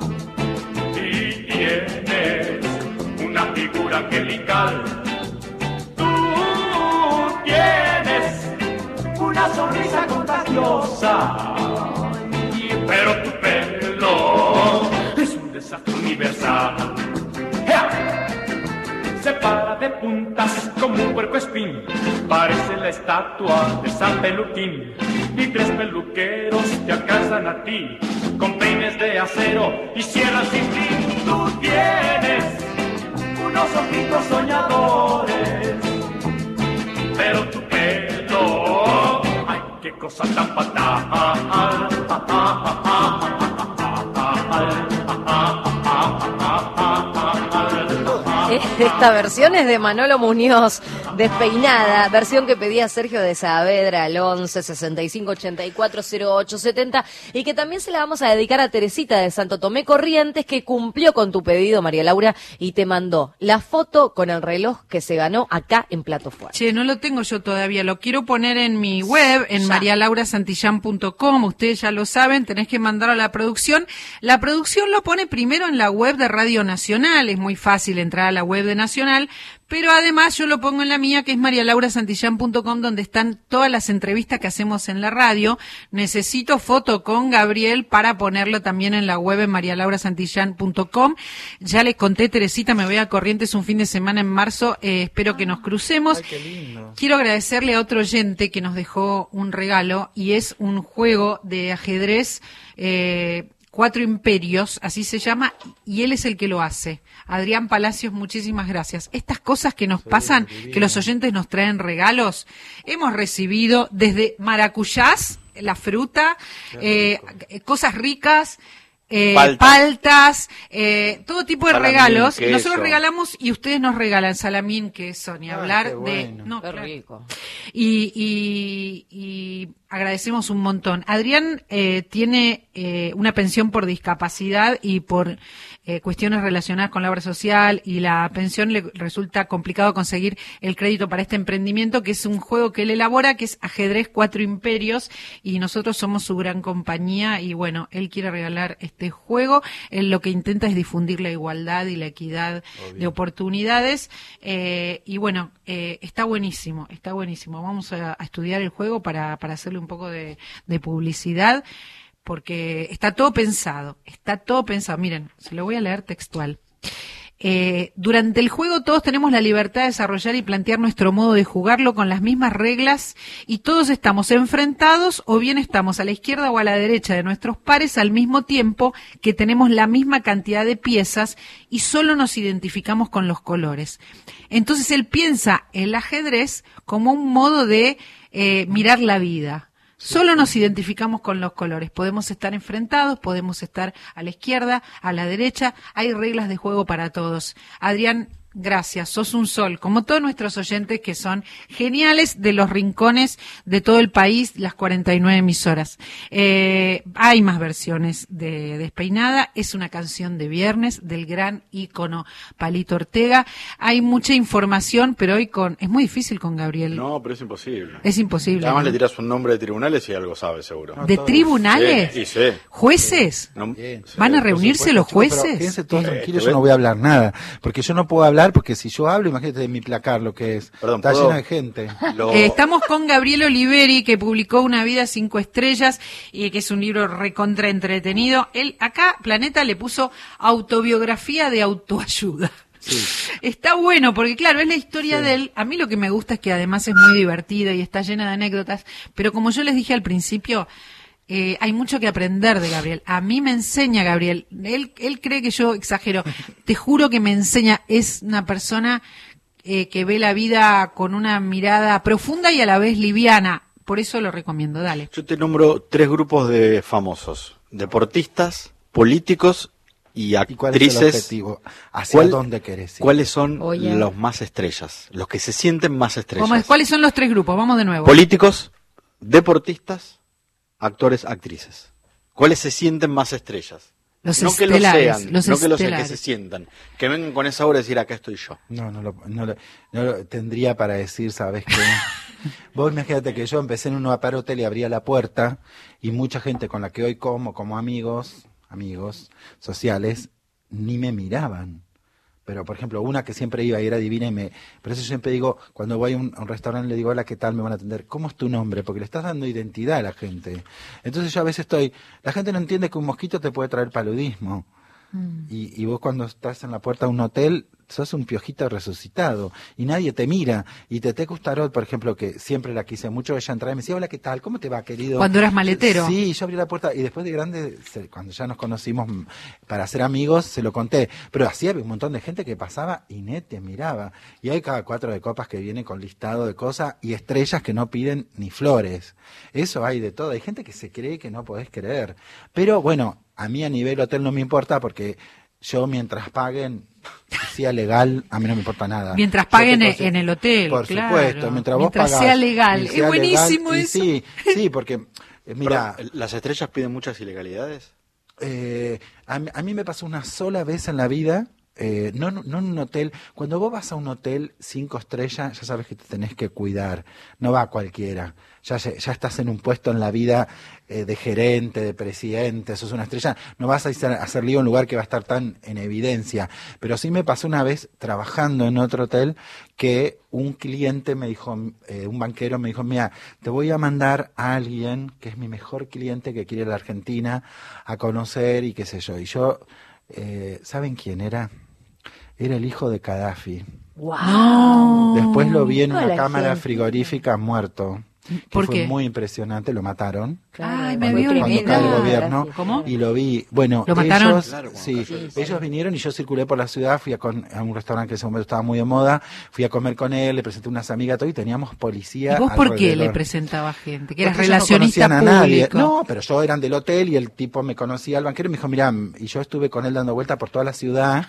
y tienes una figura angelical. Tú tienes una sonrisa contagiosa, pero tu pelo es un desastre universal. ¡Ea! Se para de puntas como un puercoespín, parece la estatua de San Peluquín, y 3 peluqueros te alcanzan a ti con peines de acero y cierran sin fin. Tú tienes unos ojitos soñadores, pero tu pelo, ay, qué cosa tan fatal. Esta versión es de Manolo Muñoz, Despeinada, versión que pedía Sergio de Saavedra al 11 65 84 08 70, y que también se la vamos a dedicar a Teresita de Santo Tomé Corrientes, que cumplió con tu pedido, María Laura, y te mandó la foto con el reloj que se ganó acá en Plato Fuerte. Che, no lo tengo yo todavía, lo quiero poner en mi web, en marialaurasantillán.com, ustedes ya lo saben, tenés que mandarlo a la producción. La producción lo pone primero en la web de Radio Nacional, es muy fácil entrar a la web de Nacional, pero además yo lo pongo en la mía, que es marialaurasantillán.com, donde están todas las entrevistas que hacemos en la radio. Necesito foto con Gabriel para ponerlo también en la web en marialaurasantillán.com. Ya les conté, Teresita, me voy a Corrientes un fin de semana en marzo, espero que nos crucemos. Ay, qué lindo. Quiero agradecerle a otro oyente que nos dejó un regalo, y es un juego de ajedrez, 4 imperios, así se llama, y él es el que lo hace. Adrián Palacios, muchísimas gracias. Estas cosas que nos pasan, que los oyentes nos traen regalos, hemos recibido desde maracuyás, la fruta, cosas ricas, paltas, todo tipo de Salamín, regalos. queso. Nosotros regalamos y ustedes nos regalan salamín, queso, ni hablar qué bueno. de... No, Qué claro. rico. Y agradecemos un montón. Adrián tiene una pensión por discapacidad y por cuestiones relacionadas con la obra social, y la pensión le resulta complicado conseguir el crédito para este emprendimiento, que es un juego que él elabora, que es Ajedrez 4 Imperios, y nosotros somos su gran compañía, y bueno, él quiere regalar este juego. Él lo que intenta es difundir la igualdad y la equidad de oportunidades, y bueno, está buenísimo. Vamos a estudiar el juego para hacerle un poco de publicidad, porque está todo pensado. Miren, se lo voy a leer textual. Durante el juego todos tenemos la libertad de desarrollar y plantear nuestro modo de jugarlo con las mismas reglas, y todos estamos enfrentados, o bien estamos a la izquierda o a la derecha de nuestros pares al mismo tiempo, que tenemos la misma cantidad de piezas y solo nos identificamos con los colores. Entonces él piensa el ajedrez como un modo de mirar la vida. Solo nos identificamos con los colores. Podemos estar enfrentados, podemos estar a la izquierda, a la derecha. Hay reglas de juego para todos. Adrián, gracias. Sos un sol, como todos nuestros oyentes, que son geniales, de los rincones de todo el país, las 49 emisoras. Hay más versiones de Despeinada. Es una canción de viernes del gran ícono Palito Ortega. Hay mucha información, pero hoy es muy difícil con Gabriel. No, pero es imposible. Es imposible. Además ¿no? le tirás un nombre de tribunales y algo sabe, seguro. ¿De tribunales? Sí, y sí. ¿Jueces? No, ¿Van a reunirse los Pero jueces? quédense todos tranquilos, yo no voy a hablar nada, porque yo no puedo hablar, porque si yo hablo, imagínate de mi placar lo que es. Perdón, está ¿puedo? lleno de gente. Estamos con Gabriel Oliveri, que publicó Una vida 5 estrellas, y que es un libro recontra entretenido. Él, acá, Planeta le puso autobiografía de autoayuda. Sí. Está bueno, porque claro, es la historia de él. A mí lo que me gusta es que además es muy divertida y está llena de anécdotas, pero como yo les dije al principio, hay mucho que aprender de Gabriel. A mí me enseña Gabriel. Él cree que yo exagero. Te juro que me enseña. Es una persona que ve la vida con una mirada profunda y a la vez liviana. Por eso lo recomiendo. Dale. Yo te nombro 3 grupos de famosos: deportistas, políticos y cuál es el actrices. objetivo? ¿Hacia dónde querés ir? ¿Cuáles son Oye. los más estrellas? Los que se sienten más estrellas. ¿Cuáles son los 3 grupos? Vamos de nuevo. Políticos, deportistas, actores, actrices. ¿Cuáles se sienten más estrellas? Los no que lo estelares, sean, los no que lo sean, que estelares. se sientan. Que vengan con esa obra y decir, acá estoy yo. No lo tendría para decir, ¿sabes qué? Vos imagínate que yo empecé en un hotel y abría la puerta y mucha gente con la que hoy como amigos sociales, ni me miraban. Pero, por ejemplo, una que siempre iba y era divina por eso yo siempre digo, cuando voy a un restaurante le digo, hola, ¿qué tal? Me van a atender. ¿Cómo es tu nombre? Porque le estás dando identidad a la gente. Entonces yo a veces la gente no entiende que un mosquito te puede traer paludismo. Y vos cuando estás en la puerta de un hotel, sos un piojito resucitado y nadie te mira. Y Tete Custarot, por ejemplo, que siempre la quise mucho, ella entraba y me decía, hola, ¿qué tal? ¿Cómo te va, querido? Cuando eras maletero. Sí, yo abrí la puerta y después de grande, cuando ya nos conocimos para ser amigos, se lo conté. Pero así había un montón de gente que pasaba y te miraba. Y hay cada 4 de copas que viene con listado de cosas y estrellas que no piden ni flores. Eso hay de todo. Hay gente que se cree que no podés creer. Pero bueno, a mí a nivel hotel no me importa porque yo mientras paguen, sea legal, a mí no me importa nada. Mientras paguen en el hotel, por claro. supuesto, mientras vos pagás. Sea legal. Es buenísimo legal, eso. Sí, porque, mira... Pero, ¿las estrellas piden muchas ilegalidades? A mí me pasó una sola vez en la vida, no en un hotel. Cuando vos vas a un hotel 5 estrellas, ya sabes que te tenés que cuidar. No va cualquiera. Ya estás en un puesto en la vida de gerente, de presidente, sos una estrella. No vas a hacer lío en un lugar que va a estar tan en evidencia. Pero sí me pasó una vez trabajando en otro hotel que un cliente me dijo, un banquero me dijo, mira, te voy a mandar a alguien que es mi mejor cliente que quiere ir a la Argentina a conocer y qué sé yo. Y yo, ¿saben quién era? Era el hijo de Gaddafi. ¡Wow! Después lo vi en Toda una la cámara gente. frigorífica muerto. Que ¿Por fue qué? muy impresionante, lo mataron. Ay, me Cuando, había cuando cae el olvidado. gobierno. ¿Cómo? Y lo vi. Bueno, ¿Lo mataron? ellos, Claro, sí, sí, ellos vinieron y yo circulé por la ciudad, fui a un restaurante que en ese momento estaba muy de moda, fui a comer con él, le presenté unas amigas, todo, y teníamos policía. ¿Y vos por qué alrededor. le presentabas gente? Que eras Porque ellos relacionista no conocían a nadie. público. No, pero yo eran del hotel y el tipo me conocía al banquero y me dijo, mirá, y yo estuve con él dando vuelta por toda la ciudad.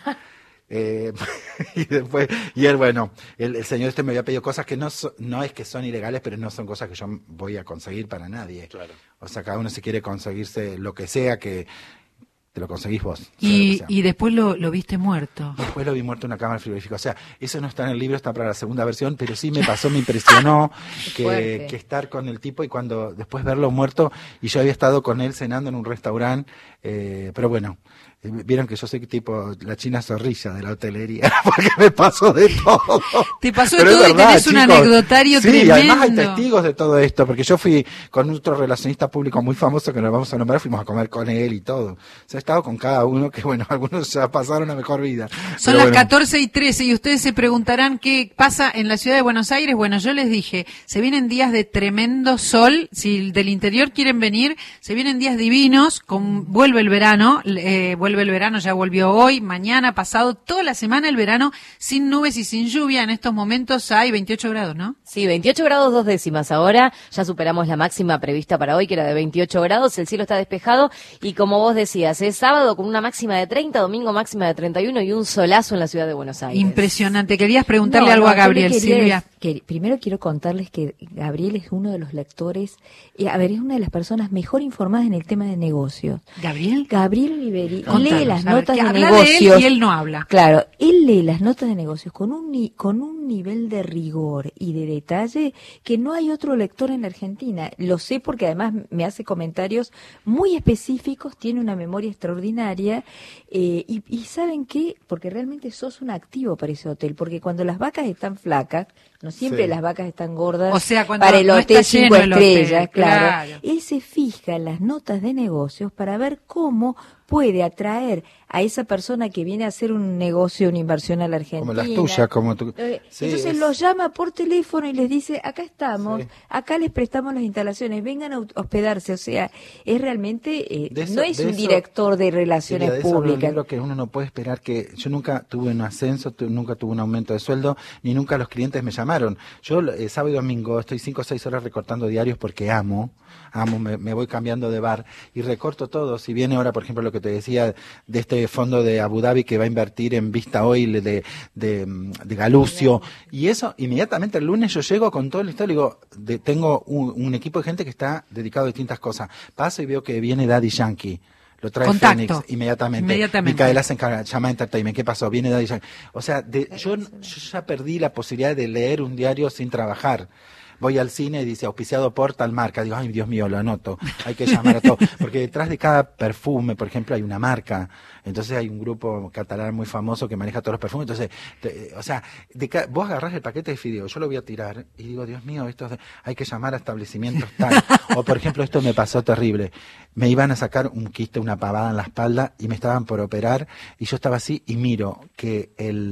Y después, y él, bueno, el señor me había pedido cosas que no es que son ilegales, pero no son cosas que yo voy a conseguir para nadie. Claro. O sea, cada uno si quiere conseguirse lo que sea, que te lo conseguís vos. sea lo que Y sea. después lo viste muerto. Después lo vi muerto en una cámara frigorífica. O sea, eso no está en el libro, está para la segunda versión, pero sí me pasó, me impresionó fuerte. que estar con el tipo y cuando después verlo muerto, y yo había estado con él cenando en un restaurante, pero bueno, vieron que yo soy tipo la china zorrilla de la hotelería, porque me pasó de todo. Te pasó Pero de es todo y verdad, tenés un chicos. anecdotario sí, tremendo. además hay testigos de todo esto, porque yo fui con otro relacionista público muy famoso que nos vamos a nombrar, fuimos a comer con él y todo. O sea, he estado con cada uno que, bueno, algunos ya pasaron a mejor vida. Son Pero las bueno. 14:13 y ustedes se preguntarán qué pasa en la ciudad de Buenos Aires. Bueno, yo les dije, se vienen días de tremendo sol. Si del interior quieren venir, se vienen días divinos. Vuelve el verano, ya volvió hoy, mañana, pasado, toda la semana el verano sin nubes y sin lluvia. En estos momentos hay 28 grados, ¿no? Sí, 28 grados 2 décimas. Ahora ya superamos la máxima prevista para hoy, que era de 28 grados. El cielo está despejado y como vos decías, es sábado con una máxima de 30, domingo máxima de 31 y un solazo en la ciudad de Buenos Aires. Impresionante. Querías preguntarle No, algo no, a Gabriel, yo le quería Silvia. que primero quiero contarles que Gabriel es uno de los lectores, es una de las personas mejor informadas en el tema de negocios. ¿Gabriel? Gabriel Oliveri Contanos, lee las a ver, notas que de habla negocios. de él y él no habla. Claro, él lee las notas de negocios con un nivel de rigor y de detalle que no hay otro lector en la Argentina. Lo sé porque además me hace comentarios muy específicos, tiene una memoria extraordinaria y ¿saben qué? Porque realmente sos un activo para ese hotel, porque cuando las vacas están flacas, no siempre Sí. las vacas están gordas, O sea, cuando para el no hotel está 5 lleno el hotel, estrellas, claro. claro. Él se fija en las notas de negocios para ver cómo puede atraer a esa persona que viene a hacer un negocio, una inversión a la Argentina. Como las tuyas, como tú. Sí, Entonces es- los llama por teléfono y les dice, acá estamos, Sí. acá les prestamos las instalaciones, vengan a hospedarse. O sea, es realmente, De eso- no es de un eso- director de relaciones Silvia, de eso hablo en el públicas. libro, que uno no puede esperar que... Yo nunca tuve un ascenso, nunca tuve un aumento de sueldo, ni nunca los clientes me llamaron. Yo sábado y domingo estoy 5 o 6 horas recortando diarios porque amo, me voy cambiando de bar y recorto todo. Si viene ahora, por ejemplo, lo que te decía de este fondo de Abu Dhabi que va a invertir en Vista Oil de Galucio. Y eso, inmediatamente el lunes yo llego con todo el listado, digo, tengo un equipo de gente que está dedicado a distintas cosas. Paso y veo que viene Daddy Yankee. Lo trae Fénix inmediatamente. Micaela se encarga, llama Entertainment. ¿Qué pasó? Viene Daddy Yankee. O sea, yo ya perdí la posibilidad de leer un diario sin trabajar. Voy al cine y dice auspiciado por tal marca. Digo, ay, Dios mío, lo anoto. Hay que llamar a todo. Porque detrás de cada perfume, por ejemplo, hay una marca. Entonces hay un grupo catalán muy famoso que maneja todos los perfumes. Entonces, vos agarrás el paquete de fideo, yo lo voy a tirar y digo, Dios mío, hay que llamar a establecimientos tal. O por ejemplo, esto me pasó terrible. Me iban a sacar un quiste, una pavada en la espalda y me estaban por operar y yo estaba así y miro que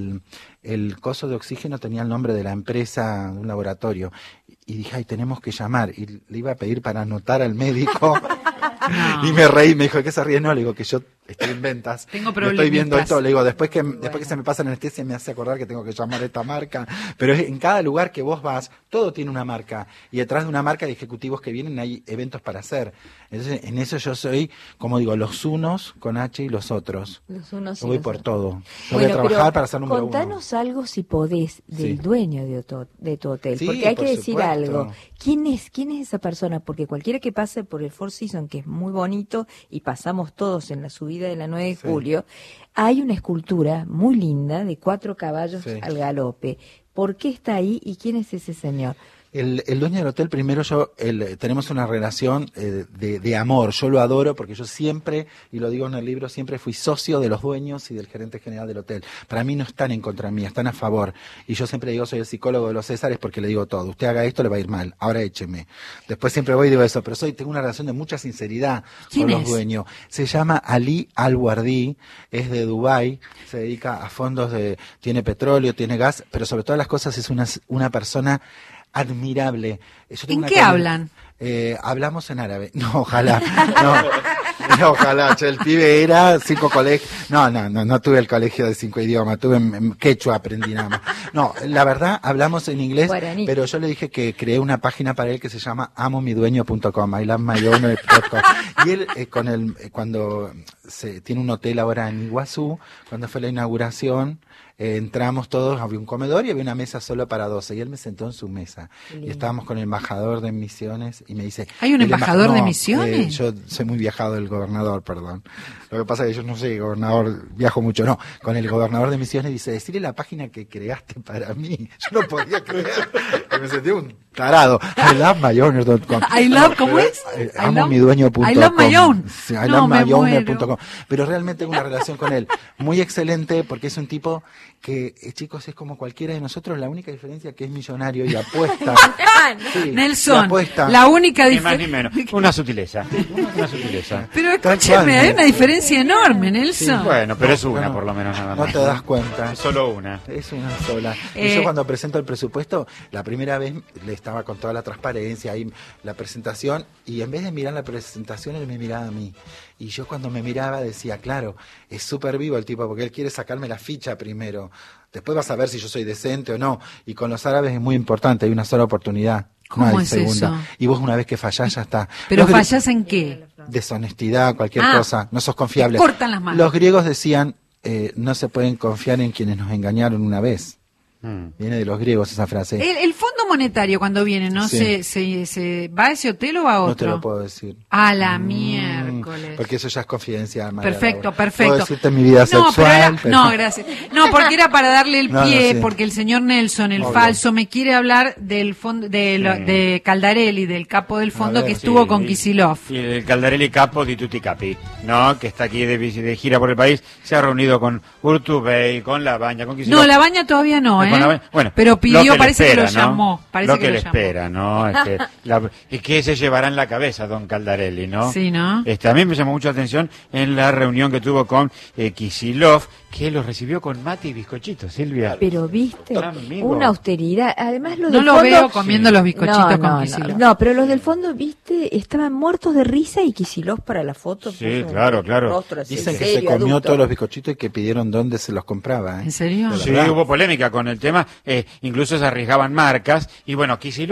el coso de oxígeno tenía el nombre de la empresa, de un laboratorio. Y dije, ay, tenemos que llamar. Y le iba a pedir para anotar al médico. No. Y me reí, me dijo, ¿qué se ríe? No, le digo que yo estoy en ventas. Tengo problemas. Estoy viendo esto, le digo, después que se me pasa la anestesia me hace acordar que tengo que llamar a esta marca. Pero en cada lugar que vos vas, todo tiene una marca. Y detrás de una marca de ejecutivos que vienen hay eventos para hacer. Entonces, en eso yo soy, como digo, los unos con H y los otros. Los unos yo voy por todo. Yo voy a trabajar para ser número uno. Contanos algo, si podés, del dueño de tu hotel. Sí, porque hay que decir supuesto. algo. ¿Quién es esa persona? Porque cualquiera que pase por el Four Seasons, que es muy bonito, y pasamos todos en la subida de la 9 de julio, hay una escultura muy linda de 4 caballos al galope. ¿Por qué está ahí y quién es ese señor? El dueño del hotel, primero tenemos una relación de amor. Yo lo adoro porque yo siempre, y lo digo en el libro, siempre fui socio de los dueños y del gerente general del hotel. Para mí no están en contra mía, están a favor. Y yo siempre digo, soy el psicólogo de los Césares porque le digo todo. Usted haga esto, le va a ir mal. Ahora écheme. Después siempre voy y digo eso. Pero tengo una relación de mucha sinceridad con los dueños. Se llama Ali Al-Wardi, es de Dubái, se dedica a fondos tiene petróleo, tiene gas, pero sobre todas las cosas es una persona admirable. ¿En qué hablan? Hablamos en árabe. No, ojalá. No, ojalá. El pibe era 5 colegios. No tuve el colegio de 5 idiomas. Tuve en quechua, aprendí nada más. No, la verdad, hablamos en inglés, guaraní. Pero yo le dije que creé una página para él que se llama amomidueño.com, ilovemyowner.com. Y él, cuando tiene un hotel ahora en Iguazú, cuando fue la inauguración, entramos todos, había un comedor y había una mesa solo para 12 y él me sentó en su mesa y estábamos con el embajador de Misiones y me dice, ¿hay un embajador de Misiones? Yo soy muy viajado del gobernador, perdón, lo que pasa es que yo no soy gobernador, viajo mucho, no, con el gobernador de Misiones dice, decirle la página que creaste para mí, yo no podía creer, que me sentí un tarado. ilovemyowner.com. ¿Cómo es? Amomidueño.com. ilovemyowner.com. Pero realmente tengo una relación con él muy excelente porque es un tipo que, chicos, es como cualquiera de nosotros, la única diferencia que es millonario y apuesta. Sí, Nelson, la única diferencia. Ni más ni menos, una sutileza. Pero escúcheme, hay una diferencia enorme, Nelson. Sí, bueno, pero es una por lo menos nada más. No te das cuenta. Es solo una. Es una sola. Y yo cuando presento el presupuesto, la primera vez le estaba con toda la transparencia ahí, la presentación, y en vez de mirar la presentación, él me miraba a mí. Y yo cuando me miraba decía, claro, es súper vivo el tipo, porque él quiere sacarme la ficha primero. Después vas a ver si yo soy decente o no. Y con los árabes es muy importante, hay una sola oportunidad. ¿Cómo no hay es segunda. eso? Y vos una vez que fallás ya está. ¿Pero fallás en qué? Deshonestidad, cualquier cosa. No sos confiable. Te cortan las manos. Los griegos decían, no se pueden confiar en quienes nos engañaron una vez. Viene de los griegos esa frase. El Fondo Monetario cuando viene, ¿no? Sí. ¿Se va a ese hotel o a otro? No te lo puedo decir. A la miércoles. Porque eso ya es confidencial. Perfecto. Puedo decirte mi vida sexual. No, gracias. No, porque era para darle el pie, porque el señor Nelson, el falso, me quiere hablar del fondo, de Caldarelli, del capo del fondo que estuvo con Kicillof. Y el Caldarelli capo di tutti capi, ¿no? Que está aquí de gira por el país, se ha reunido con Urtubey, con Labaña, con Kicillof. No, Labaña todavía no, Bueno, pero pidió, que parece espera, que lo llamó. Parece lo que lo le llamó. espera, ¿no? Es que se llevará en la cabeza don Caldarelli, ¿no? Sí, ¿no? A mí me llamó mucho la atención en la reunión que tuvo con Kicillof, que los recibió con mate y bizcochitos, Silvia. Pero viste, una austeridad. Además, los no del lo fondo, veo comiendo los bizcochitos con Kicillof. No, pero los del fondo, viste, estaban muertos de risa y Kicillof para la foto. Sí, claro. Dicen que se comió todos los bizcochitos y que pidieron dónde se los compraba. ¿En serio? Sí, hubo polémica con el tema. Incluso se arriesgaban marcas. Y bueno, Kicillof,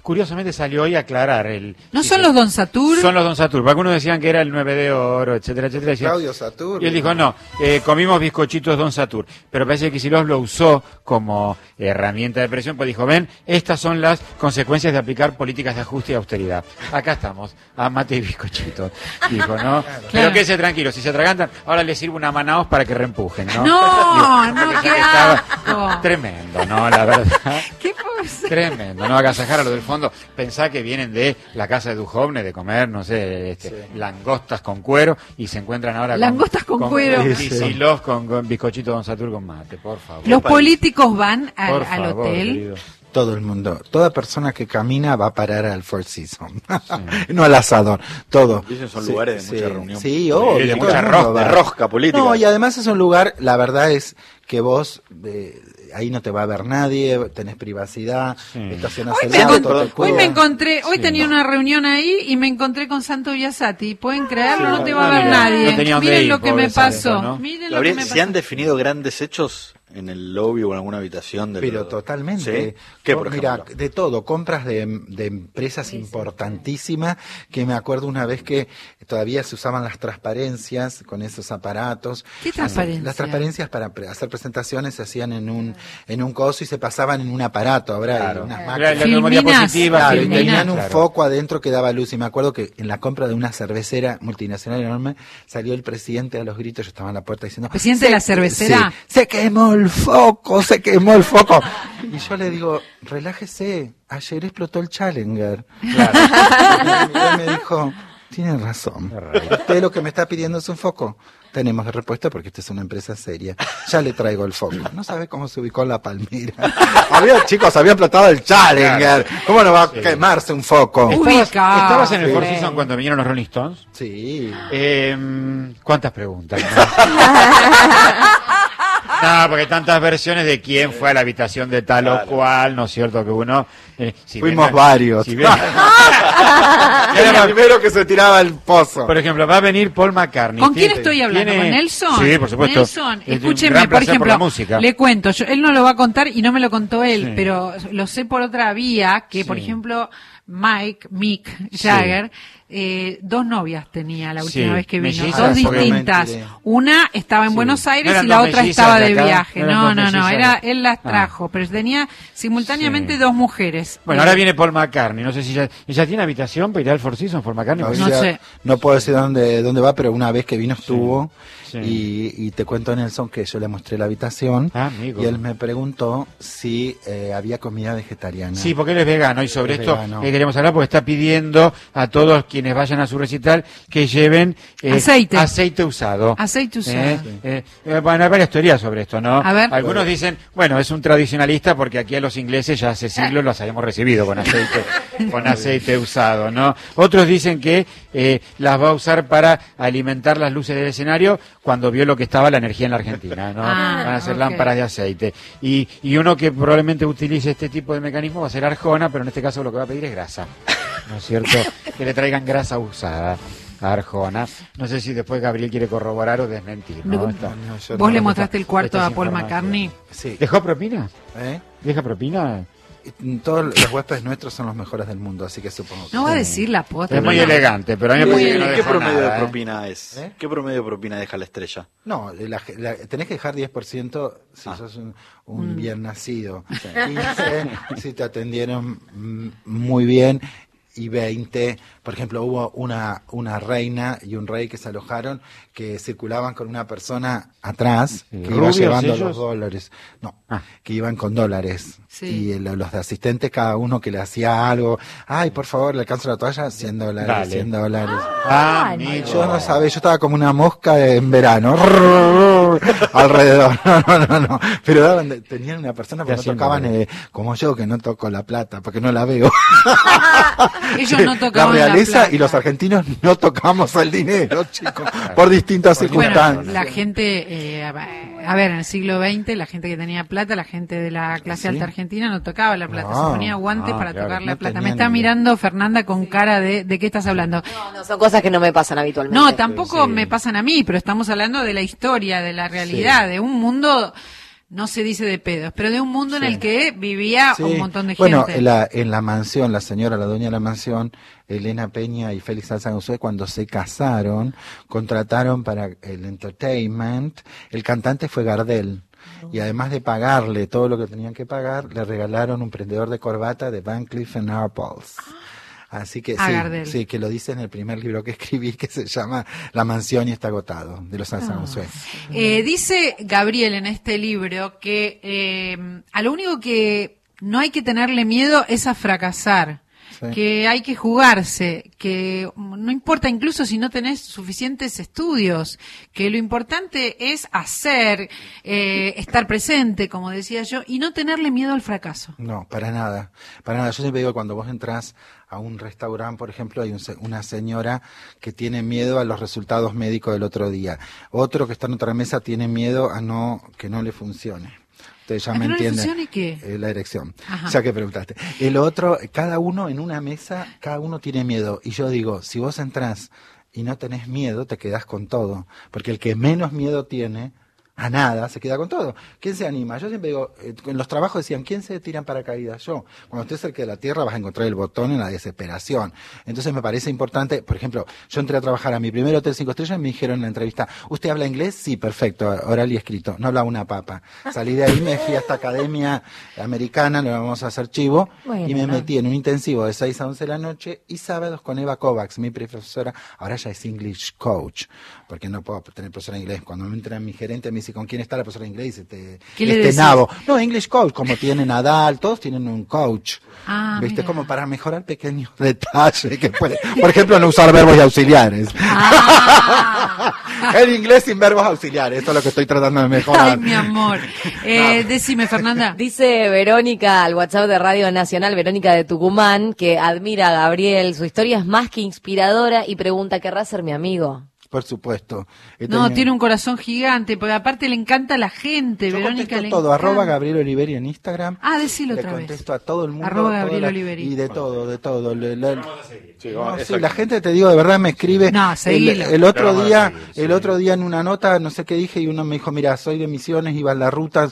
curiosamente salió hoy a aclarar el... ¿No son los Don Satur? Son los Don Satur, porque algunos decían que era el 9 de oro, etcétera, etcétera. Claudio Satur. Y él dijo, no, comimos bizcochitos Don Satur. Pero parece que Kicillof lo usó como herramienta de presión, pues dijo, ven, estas son las consecuencias de aplicar políticas de ajuste y austeridad. Acá estamos, a mate y bizcochitos. Dijo, ¿no? Pero quédese tranquilo, si se atragantan, ahora les sirvo una Manaos para que reempujen, ¿no? No, qué asco. Tremendo, ¿no? La verdad. ¿Qué puede ser? Tremendo, no agasajar a lo del fondo. Pensá que vienen de la casa de Duhovne de comer, no sé, langostas con cuero y se encuentran ahora langostas con cuero. Kicillof con bizcochito Don Satur con mate, por favor. Los políticos van al favor, hotel. Querido. Todo el mundo, toda persona que camina va a parar al Four Seasons, no al asador, todo. Dicen son lugares de mucha reunión. Sí, obvio, de mucha rosca política. No, y además es un lugar, la verdad es que vos, ahí no te va a ver nadie, tenés privacidad, estacionás el auto, hoy me encontré, tenía una reunión ahí y me encontré con Santo Biasati, ¿pueden creerlo? No te va a ver nadie. Miren lo que me pasó. Miren lo que me pasó. ¿Se han definido grandes hechos en el lobby o en alguna habitación? Pero totalmente. ¿Sí? ¿Qué, por Mira, ejemplo? de todo, compras de empresas importantísimas, que me acuerdo una vez que todavía se usaban las transparencias con esos aparatos. ¿Qué transparencias? Las transparencias para hacer presentaciones se hacían en un coso y se pasaban en un aparato, ahora hay unas máquinas. Y tenían un foco adentro que daba luz, y me acuerdo que en la compra de una cervecera multinacional enorme salió el presidente a los gritos, yo estaba en la puerta diciendo... ¿Presidente de la cervecera? Sí, se quemó el foco. Y yo le digo, relájese, ayer explotó el Challenger. Claro. Y él me dijo, tiene razón. Usted lo que me está pidiendo es un foco. Tenemos de repuesto porque esta es una empresa seria. Ya le traigo el foco. No sabe cómo se ubicó la Palmira. Había explotado el Challenger. ¿Cómo no va a quemarse un foco? ¿Estabas en el Four Seasons cuando vinieron los Rolling Stones? Sí. ¿Cuántas preguntas? No, porque tantas versiones de quién fue a la habitación de tal o cual, ¿no es cierto? Que uno... Fuimos varios. Era el primero que se tiraba al pozo. Por ejemplo, va a venir Paul McCartney. ¿Con quién estoy hablando? ¿Con Nelson? Sí, por supuesto. Nelson, escúcheme, por ejemplo, le cuento, él no lo va a contar y no me lo contó él, pero lo sé por otra vía, que por ejemplo... Mick Jagger, dos novias tenía la última vez que vino, dos distintas. Una estaba en Buenos Aires y la otra estaba de viaje. No, él las trajo, pero tenía simultáneamente dos mujeres. Bueno, ahora viene Paul McCartney, no sé si ella tiene habitación para ir al Four Seasons, Paul McCartney. No sé. No puedo decir dónde va, pero una vez que vino estuvo. Y te cuento, Nelson, que yo le mostré la habitación y él me preguntó si había comida vegetariana. Sí, porque él es vegano y sobre esto queríamos hablar porque está pidiendo a todos quienes vayan a su recital que lleven aceite usado. Aceite usado. Bueno, hay varias teorías sobre esto, ¿no? A ver. Algunos dicen, bueno, es un tradicionalista porque aquí a los ingleses ya hace siglos los habíamos recibido con aceite usado, ¿no? Otros dicen que las va a usar para alimentar las luces del escenario cuando vio lo que estaba la energía en la Argentina, ¿no? Van a ser lámparas de aceite. Y uno que probablemente utilice este tipo de mecanismo va a ser Arjona, pero en este caso lo que va a pedir es grasa, ¿no es cierto? Que le traigan grasa usada a Arjona. No sé si después Gabriel quiere corroborar o desmentir, ¿no? ¿Vos le mostraste el cuarto a Paul McCartney? Sí. ¿Dejó propina? ¿Deja propina? Todos los huéspedes nuestros son los mejores del mundo, así que supongo que... No va a decir la posta. Es muy elegante, pero a mí me parece que no ¿Qué dejó promedio nada, de propina es? ¿Qué promedio de propina deja la estrella? No, tenés que dejar 10% si sos un bien nacido. 15 si te atendieron muy bien. Y 20, por ejemplo, hubo una reina y un rey que se alojaron, que circulaban con una persona atrás, que iba llevando los dólares. No, que iban con dólares. Y los de asistentes, cada uno que le hacía algo, ay, por favor, le alcanzo la toalla, $100, $100. Yo no sabía, yo estaba como una mosca en verano, alrededor, no. Pero tenían una persona que no tocaban, como yo, que no toco la plata, porque no la veo. Ellos no tocaban la realeza y los argentinos no tocamos el dinero, chicos, por distintas circunstancias. Bueno, la gente, a ver, en el siglo XX, la gente que tenía plata, la gente de la clase alta argentina no tocaba la plata, se ponía guantes para tocar la plata. Me está mirando Fernanda con cara de qué estás hablando. No, son cosas que no me pasan habitualmente. No, tampoco me pasan a mí, pero estamos hablando de la historia, de la realidad, de un mundo no se dice de pedos, pero de un mundo en el que vivía un montón de bueno, gente. en la mansión, la dueña de la mansión, Elena Peña y Félix Alzagunsue, cuando se casaron, contrataron para el entertainment, el cantante fue Gardel. Y además de pagarle todo lo que tenían que pagar, le regalaron un prendedor de corbata de Van Cleef & Arpels. Así que sí, que lo dice en el primer libro que escribí, que se llama La mansión y está agotado, de los Alzagunsue. Dice Gabriel en este libro que a lo único que no hay que tenerle miedo es a fracasar. Que hay que jugarse, que no importa incluso si no tenés suficientes estudios, que lo importante es hacer, estar presente, como decía yo, y no tenerle miedo al fracaso. No, para nada, para nada. Yo siempre digo, cuando vos entrás a un restaurante, por ejemplo, hay una señora que tiene miedo a los resultados médicos del otro día. Otro que está en otra mesa tiene miedo a que no le funcione. Ustedes ya me entienden. ¿Qué? La erección. Ajá. Ya que preguntaste. El otro, cada uno en una mesa, cada uno tiene miedo. Y yo digo, si vos entrás y no tenés miedo, te quedás con todo. Porque el que menos miedo tiene a nada, se queda con todo. ¿Quién se anima? Yo siempre digo, en los trabajos decían, ¿quién se tira en paracaídas? Yo. Cuando estés cerca de la tierra vas a encontrar el botón en la desesperación. Entonces me parece importante, por ejemplo, yo entré a trabajar a mi primer hotel 5 estrellas y me dijeron en la entrevista, ¿usted habla inglés? Sí, perfecto, oral y escrito. No hablaba una papa. Salí de ahí, me fui a esta academia americana, lo vamos a hacer chivo, y me metí en un intensivo de 6 a 11 de la noche y sábados con Eva Kovacs, mi profesora, ahora ya es English coach, porque no puedo tener profesora de inglés. Cuando me entra mi gerente me dice, ¿con quién está la profesora de inglés? ¿Qué le decís? Nabo. No, English coach, como tiene Nadal, todos tienen un coach. ¿Viste? Mira. Como para mejorar pequeños detalles que puede, por ejemplo, no usar verbos y auxiliares. El inglés sin verbos auxiliares, esto es lo que estoy tratando de mejorar. Ay, mi amor. Decime, Fernanda. Dice Verónica al WhatsApp de Radio Nacional, Verónica de Tucumán, que admira a Gabriel, su historia es más que inspiradora y pregunta, ¿querrá ser mi amigo? Por supuesto. Tiene un corazón gigante, porque aparte le encanta a la gente. Yo Verónica le todo, encanta. @Gabriel Oliveri en Instagram. Decilo otra vez. Le contesto a todo el mundo. @Gabriel Oliveri. Y de todo. La gente, te digo, de verdad me escribe. El otro día en una nota, no sé qué dije, y uno me dijo, mira, soy de Misiones, iba en la ruta,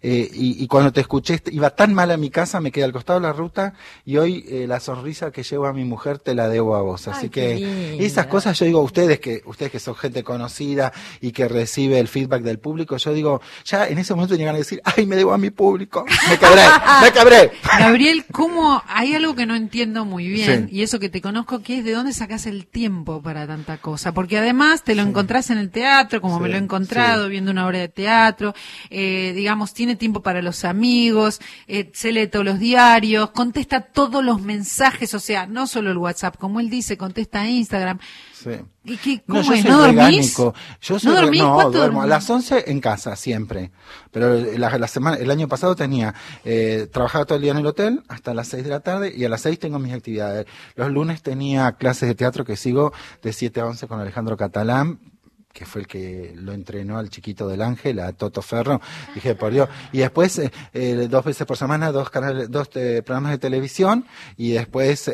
y cuando te escuché, iba tan mal a mi casa, me quedé al costado de la ruta, y hoy la sonrisa que llevo a mi mujer te la debo a vos. Así que esas cosas, yo digo, ustedes que son gente conocida y que recibe el feedback del público, yo digo, ya en ese momento llegan a decir, ay, me debo a mi público, me cabré. Gabriel, ¿cómo? Hay algo que no entiendo muy bien, Sí. y eso que te conozco, que es de dónde sacás el tiempo para tanta cosa, porque además te lo encontrás en el teatro, como me lo he encontrado, viendo una obra de teatro, digamos, tiene tiempo para los amigos, se lee todos los diarios, contesta todos los mensajes, o sea, no solo el WhatsApp, como él dice, contesta Instagram. Sí. ¿Y No, cómo yo es? soy ¿No dormís? orgánico. Yo soy ¿No dormís? ¿Cuánto duermo a dormís? las 11 en casa, siempre. Pero la semana, el año pasado tenía, trabajaba todo el día en el hotel hasta las 6 de la tarde y a las 6 tengo mis actividades. Los lunes tenía clases de teatro que sigo de 7 a 11 con Alejandro Catalán, que fue el que lo entrenó al chiquito del Ángel, a Toto Ferro. Dije, por Dios. Y después, 2 veces por semana, 2 programas de televisión, y después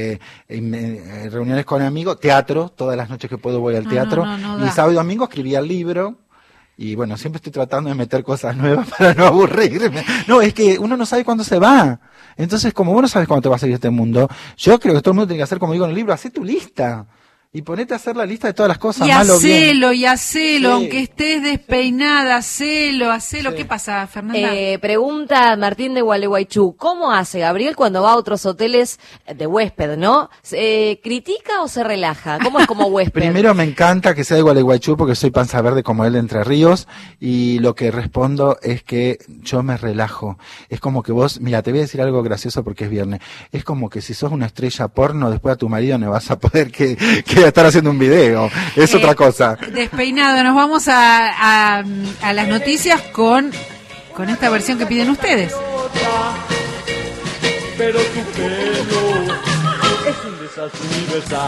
reuniones con amigos, teatro, todas las noches que puedo voy al teatro. Y sábado y domingo escribía el libro. Y bueno, siempre estoy tratando de meter cosas nuevas para no aburrirme. No, es que uno no sabe cuándo se va. Entonces, como vos no sabes cuándo te va a salir este mundo, yo creo que todo el mundo tiene que hacer, como digo en el libro, hacé tu lista. Y ponete a hacer la lista de todas las cosas, malo o bien. Y hacelo, Sí. aunque estés despeinada, hacelo. ¿Qué pasa, Fernanda? Pregunta Martín de Gualeguaychú, ¿cómo hace Gabriel cuando va a otros hoteles de huésped, no? ¿Critica o se relaja? ¿Cómo es como huésped? Primero me encanta que sea de Gualeguaychú porque soy panza verde como él de Entre Ríos, y lo que respondo es que yo me relajo. Es como que vos, mira, te voy a decir algo gracioso porque es viernes. Es como que si sos una estrella porno, después a tu marido no vas a poder que estar haciendo un video. Es otra cosa. Despeinado, nos vamos a las noticias con esta versión que piden ustedes. Pero tu pelo es un desastre universal.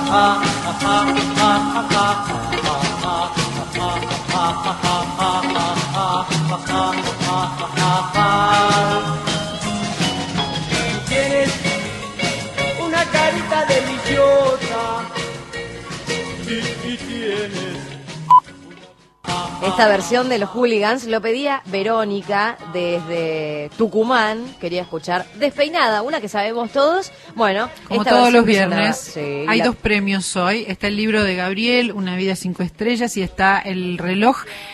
Tienes una carita deliciosa y tienes Esta versión de los Hooligans lo pedía Verónica desde Tucumán. Quería escuchar Despeinada, una que sabemos todos. Bueno, como esta todos los versión viernes, sí, hay dos premios hoy. Está el libro de Gabriel, Una vida 5 estrellas, y está el reloj.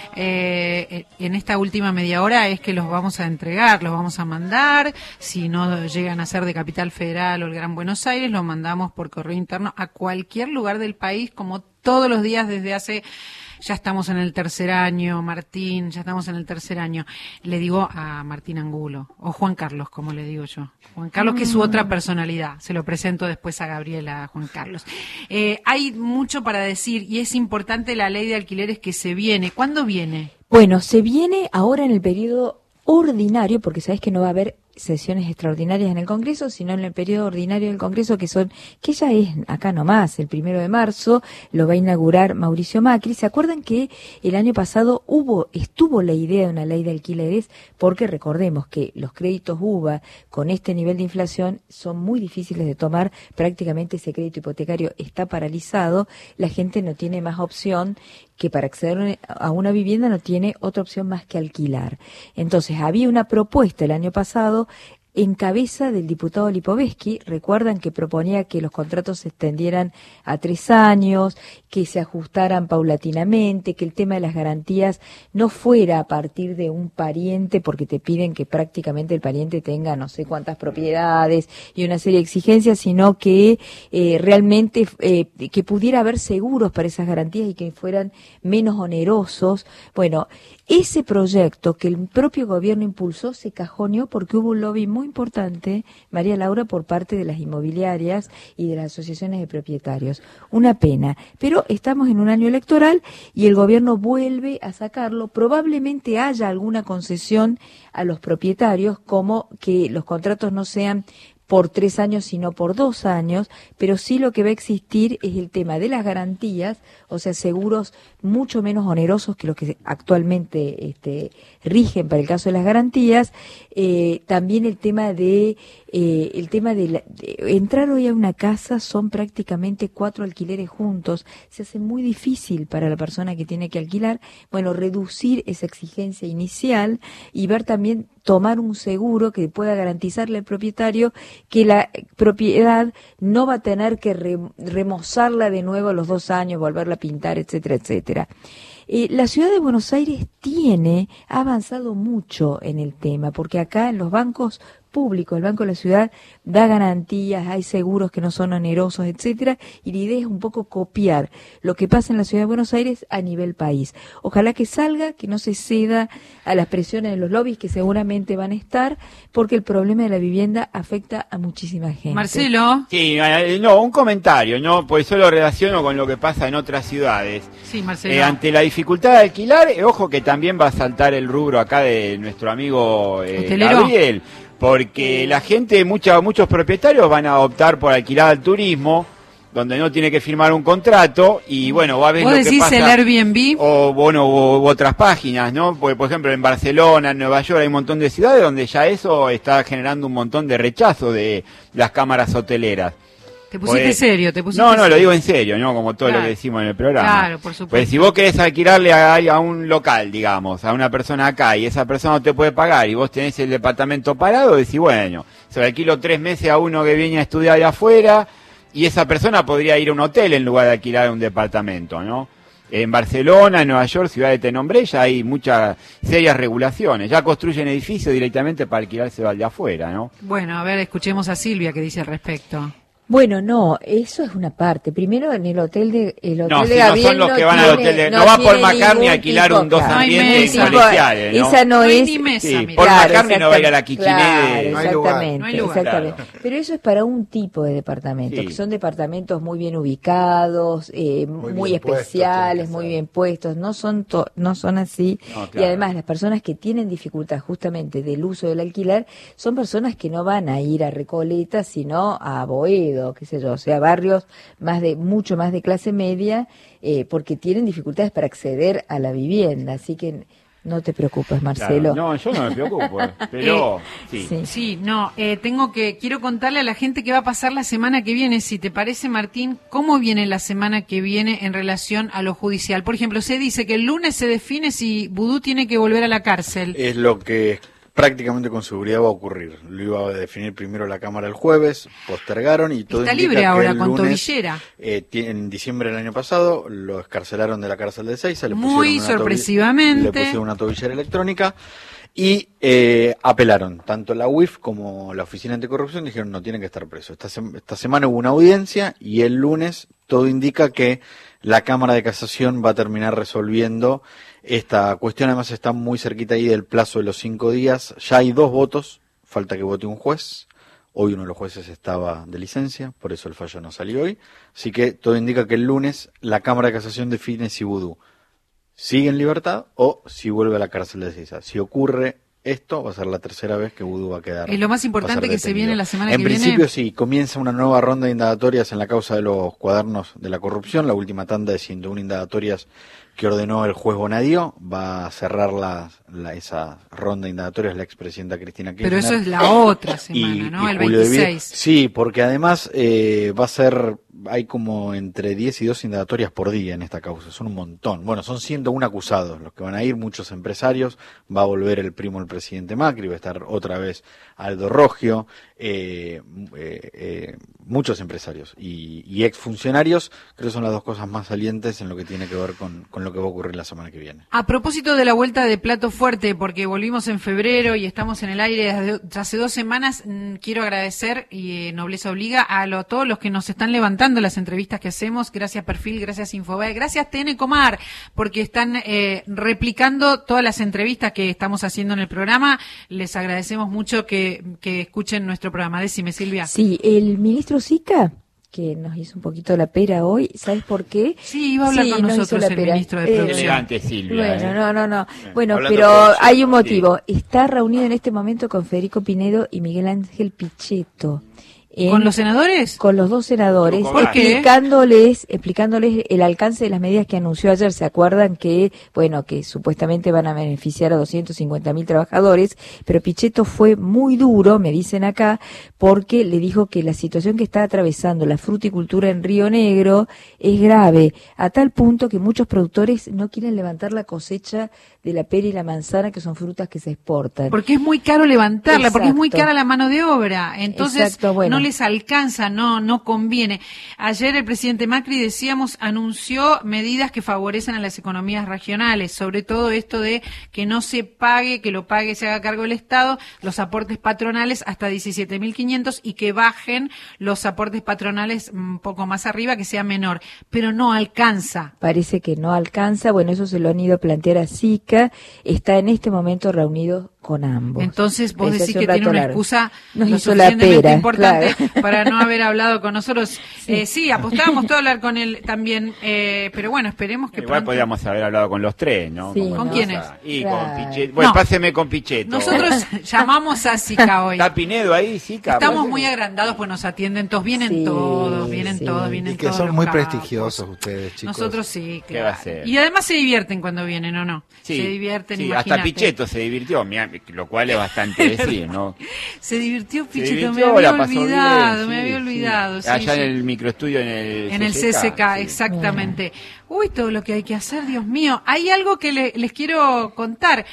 En esta última media hora es que los vamos a entregar, los vamos a mandar. Si no llegan a ser de Capital Federal o el Gran Buenos Aires, lo mandamos por correo interno a cualquier lugar del país, como todos los días desde hace... Ya estamos en el tercer año, Martín, ya estamos en el tercer año. Le digo a Martín Angulo, o Juan Carlos, como le digo yo. Juan Carlos, que es su otra personalidad. Se lo presento después a Gabriela, Juan Carlos. Hay mucho para decir y es importante la ley de alquileres que se viene. ¿Cuándo viene? Bueno, se viene ahora en el periodo ordinario, porque sabes que no va a haber sesiones extraordinarias en el Congreso, sino en el periodo ordinario del Congreso, que ya es acá nomás, el 1 de marzo, lo va a inaugurar Mauricio Macri. ¿Se acuerdan que el año pasado estuvo la idea de una ley de alquileres? Porque recordemos que los créditos UVA con este nivel de inflación son muy difíciles de tomar, prácticamente ese crédito hipotecario está paralizado, la gente no tiene más opción que para acceder a una vivienda no tiene otra opción más que alquilar. Entonces había una propuesta el año pasado en cabeza del diputado Lipovetsky. Recuerdan que proponía que los contratos se extendieran a 3 años, que se ajustaran paulatinamente, que el tema de las garantías no fuera a partir de un pariente, porque te piden que prácticamente el pariente tenga no sé cuántas propiedades y una serie de exigencias, sino que realmente que pudiera haber seguros para esas garantías y que fueran menos onerosos. Bueno, ese proyecto que el propio gobierno impulsó se cajoneó porque hubo un lobby muy importante, María Laura, por parte de las inmobiliarias y de las asociaciones de propietarios. Una pena, pero estamos en un año electoral y el gobierno vuelve a sacarlo. Probablemente haya alguna concesión a los propietarios, como que los contratos no sean por 3 años, sino por 2 años, pero sí lo que va a existir es el tema de las garantías, o sea, seguros mucho menos onerosos que los que actualmente rigen para el caso de las garantías. También el tema de entrar hoy a una casa son prácticamente 4 alquileres juntos, se hace muy difícil para la persona que tiene que alquilar. Bueno, reducir esa exigencia inicial y ver también tomar un seguro que pueda garantizarle al propietario que la propiedad no va a tener que remozarla de nuevo a los 2 años, volverla a pintar, etcétera, etcétera. La ciudad de Buenos Aires ha avanzado mucho en el tema, porque acá en los bancos públicos, el Banco de la Ciudad da garantías, hay seguros que no son onerosos, etcétera, y la idea es un poco copiar lo que pasa en la ciudad de Buenos Aires a nivel país. Ojalá que salga, que no se ceda a las presiones de los lobbies que seguramente van a estar, porque el problema de la vivienda afecta a muchísima gente. Marcelo. Sí, no, un comentario, ¿no? Pues eso lo relaciono con lo que pasa en otras ciudades. Sí, Marcelo. Ante la dificultad de alquilar, ojo que también va a saltar el rubro acá de nuestro amigo Gabriel. Porque la gente, muchos propietarios van a optar por alquilar al turismo, donde no tiene que firmar un contrato, y bueno, va a ver lo que pasa. ¿Vos decís el Airbnb? O otras páginas, ¿no? Porque, por ejemplo, en Barcelona, en Nueva York hay un montón de ciudades donde ya eso está generando un montón de rechazo de las cámaras hoteleras. Te pusiste serio, No, lo digo en serio, ¿no? Como todo lo que decimos en el programa. Claro, por supuesto. Pues si vos querés alquilarle a un local, digamos, a una persona acá, y esa persona no te puede pagar, y vos tenés el departamento parado, decís, bueno, se lo alquilo 3 meses a uno que viene a estudiar de afuera, y esa persona podría ir a un hotel en lugar de alquilar un departamento, ¿no? En Barcelona, en Nueva York, ciudades que te nombré, ya hay muchas serias regulaciones. Ya construyen edificios directamente para alquilarse al de afuera, ¿no? Bueno, a ver, escuchemos a Silvia qué dice al respecto. Bueno, no, eso es una parte. Primero, en el hotel de Gabriel no son los que van al hotel de... No va por McCartney a alquilar un 2 ambientes colegiales, ¿no? Esa no es... Ni mesa, sí, por McCartney no va a ir a la Quiquiné. Exactamente, no hay lugar. exactamente. Claro. Pero eso es para un tipo de departamento, que son departamentos muy bien ubicados, muy especiales, muy bien puestos. No son así. No, claro. Y además, las personas que tienen dificultad justamente del uso del alquiler son personas que no van a ir a Recoleta, sino a Boedo, qué sé yo, o sea, barrios mucho más de clase media, porque tienen dificultades para acceder a la vivienda, así que No te preocupes, Marcelo. Claro, no, yo no me preocupo, pero quiero contarle a la gente qué va a pasar la semana que viene. Si te parece, Martín, ¿cómo viene la semana que viene en relación a lo judicial? Por ejemplo, se dice que el lunes se define si Vudú tiene que volver a la cárcel. Es lo que prácticamente con seguridad va a ocurrir. Lo iba a definir primero la Cámara el jueves, postergaron y todo está indica libre que ahora el con lunes, tobillera. En diciembre del año pasado lo escarcelaron de la cárcel de Ezeiza, Muy sorpresivamente. le pusieron una tobillera electrónica y apelaron. Tanto la UIF como la Oficina Anticorrupción dijeron no, tienen que estar presos. Esta semana hubo una audiencia y el lunes todo indica que la Cámara de Casación va a terminar resolviendo esta cuestión. Además está muy cerquita ahí del plazo de los 5 días. Ya hay 2 votos, falta que vote un juez. Hoy uno de los jueces estaba de licencia, por eso el fallo no salió hoy. Así que todo indica que el lunes la Cámara de Casación define si Vudú sigue en libertad o si vuelve a la cárcel de Ezeiza. Si ocurre esto, va a ser la tercera vez que Vudú va a quedar. Es lo más importante que se viene la semana que viene. En principio sí, comienza una nueva ronda de indagatorias en la causa de los cuadernos de la corrupción. La última tanda de 101 indagatorias que ordenó el juez Bonadío va a cerrar esa ronda de indagatorias la expresidenta Cristina Kirchner. Pero eso es la otra semana, ¿no? El 26. Sí, porque además va a ser, hay como entre 10 y 12 indagatorias por día en esta causa, son un montón. Bueno, son 101 acusados los que van a ir, muchos empresarios, va a volver el primo del presidente Macri, va a estar otra vez Aldo Roggio, muchos empresarios y exfuncionarios. Creo que son las 2 cosas más salientes en lo que tiene que ver con lo que va a ocurrir la semana que viene. A propósito de la vuelta de Plato Fuerte, porque volvimos en febrero y estamos en el aire desde hace 2 semanas, quiero agradecer, y Nobleza Obliga, a todos los que nos están levantando las entrevistas que hacemos. Gracias Perfil, gracias Infobae, gracias TN Comar, porque están replicando todas las entrevistas que estamos haciendo en el programa. Les agradecemos mucho que escuchen nuestro programa. Decime, Silvia. Sí, el ministro Sica, que nos hizo un poquito la pera hoy, ¿sabes por qué? Sí, iba a hablar con nosotros el ministro de Producción. Elegante, Silvia. Bueno, no. Bueno, pero hay un motivo. Sí. Está reunido en este momento con Federico Pinedo y Miguel Ángel Pichetto. ¿Con los senadores? Con los 2 senadores, explicándoles el alcance de las medidas que anunció ayer. ¿Se acuerdan que supuestamente van a beneficiar a 250.000 trabajadores? Pero Pichetto fue muy duro, me dicen acá, porque le dijo que la situación que está atravesando la fruticultura en Río Negro es grave, a tal punto que muchos productores no quieren levantar la cosecha de la pera y la manzana, que son frutas que se exportan. Porque es muy caro levantarla, porque es muy cara la mano de obra. Entonces, no les alcanza, no conviene. Ayer el presidente Macri, decíamos, anunció medidas que favorecen a las economías regionales, sobre todo esto de que no se pague, que lo pague, se haga cargo el Estado, los aportes patronales hasta 17.500 y que bajen los aportes patronales un poco más arriba, que sea menor. Pero no alcanza. Parece que no alcanza. Bueno, eso se lo han ido a plantear a Sica. Está en este momento reunido con ambos. Entonces vos decís que tiene una excusa lo suficientemente importante para no haber hablado con nosotros. Sí, apostábamos todo a hablar con él también, pero bueno, esperemos que igual podríamos haber hablado con los 3, ¿no? Sí, ¿Con quiénes? Y con Pichetto. Bueno, páseme con Pichetto. Nosotros llamamos a Sica hoy. ¿Está Pinedo ahí, Sica? Estamos muy agrandados, pues nos atienden todos, vienen todos. Y que son muy prestigiosos ustedes, chicos. Nosotros sí, claro. ¿Qué va a ser? Y además se divierten cuando vienen, ¿o no? Sí, se divierten, sí, imagínate. Hasta Pichetto se divirtió, lo cual es bastante decir, ¿no? Se divirtió Se Pichetto, divirtió, me había la pasó olvidado, bien, sí. Allá en el microestudio, en el CCK, exactamente. Uy, todo lo que hay que hacer, Dios mío. Hay algo que les quiero contar.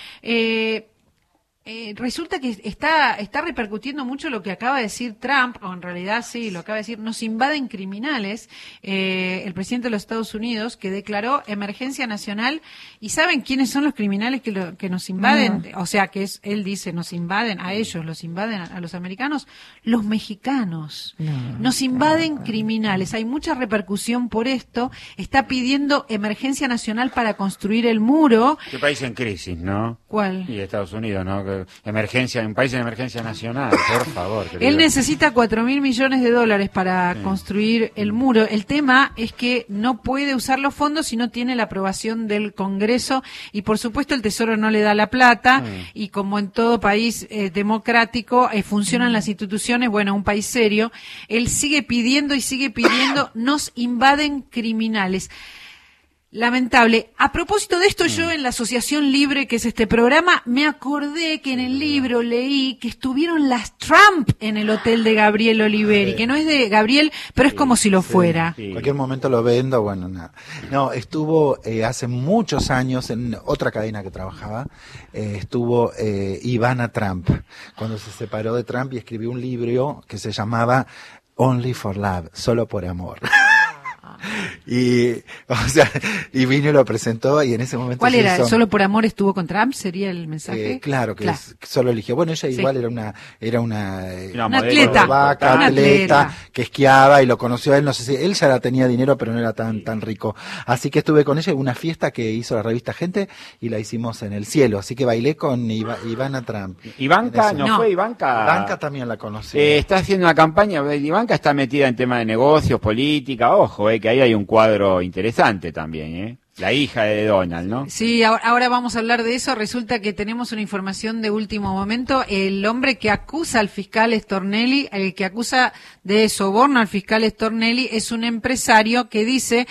Resulta que está repercutiendo mucho lo que acaba de decir Trump, o en realidad sí, lo acaba de decir, nos invaden criminales, el presidente de los Estados Unidos, que declaró emergencia nacional. ¿Y saben quiénes son los criminales que nos invaden? O sea, él dice, nos invaden a ellos, los invaden a los americanos, los mexicanos. Nos invaden criminales. Hay mucha repercusión por esto. Está pidiendo emergencia nacional para construir el muro. ¿Qué país en crisis, no? ¿Cuál? Y Estados Unidos, ¿no? Un país en emergencia nacional, por favor. Él necesita $4.000 millones para construir el muro. El tema es que no puede usar los fondos si no tiene la aprobación del Congreso, y por supuesto el Tesoro no le da la plata, y como en todo país democrático funcionan las instituciones, bueno, un país serio, él sigue pidiendo, nos invaden criminales. Lamentable. A propósito de esto, yo en la Asociación Libre, que es este programa, me acordé que en el libro leí que estuvieron las Trump en el hotel de Gabriel Oliveri, que no es de Gabriel, pero es como si lo fuera. En cualquier momento lo vendo, bueno, nada. No, estuvo hace muchos años en otra cadena que trabajaba, estuvo Ivana Trump, cuando se separó de Trump y escribió un libro que se llamaba Only for Love, solo por amor. Y, o sea, y vino y lo presentó y en ese momento... ¿Cuál era? ¿Solo por amor estuvo con Trump? ¿Sería el mensaje? Claro, que solo eligió. Bueno, ella igual era una atleta que esquiaba y lo conoció a él, no sé si él ya tenía dinero, pero no era tan rico. Así que estuve con ella en una fiesta que hizo la revista Gente y la hicimos en el cielo. Así que bailé con Ivana Trump. ¿Ivanka? ¿No fue Ivanka? Ivanka también la conocí. Está haciendo una campaña, Ivanka está metida en temas de negocios, política, ojo, que ahí hay un cuadro interesante también, La hija de Donald, ¿no? Sí, ahora vamos a hablar de eso. Resulta que tenemos una información de último momento. El hombre que acusa al fiscal Stornelli, el que acusa de soborno al fiscal Stornelli, es un empresario que dice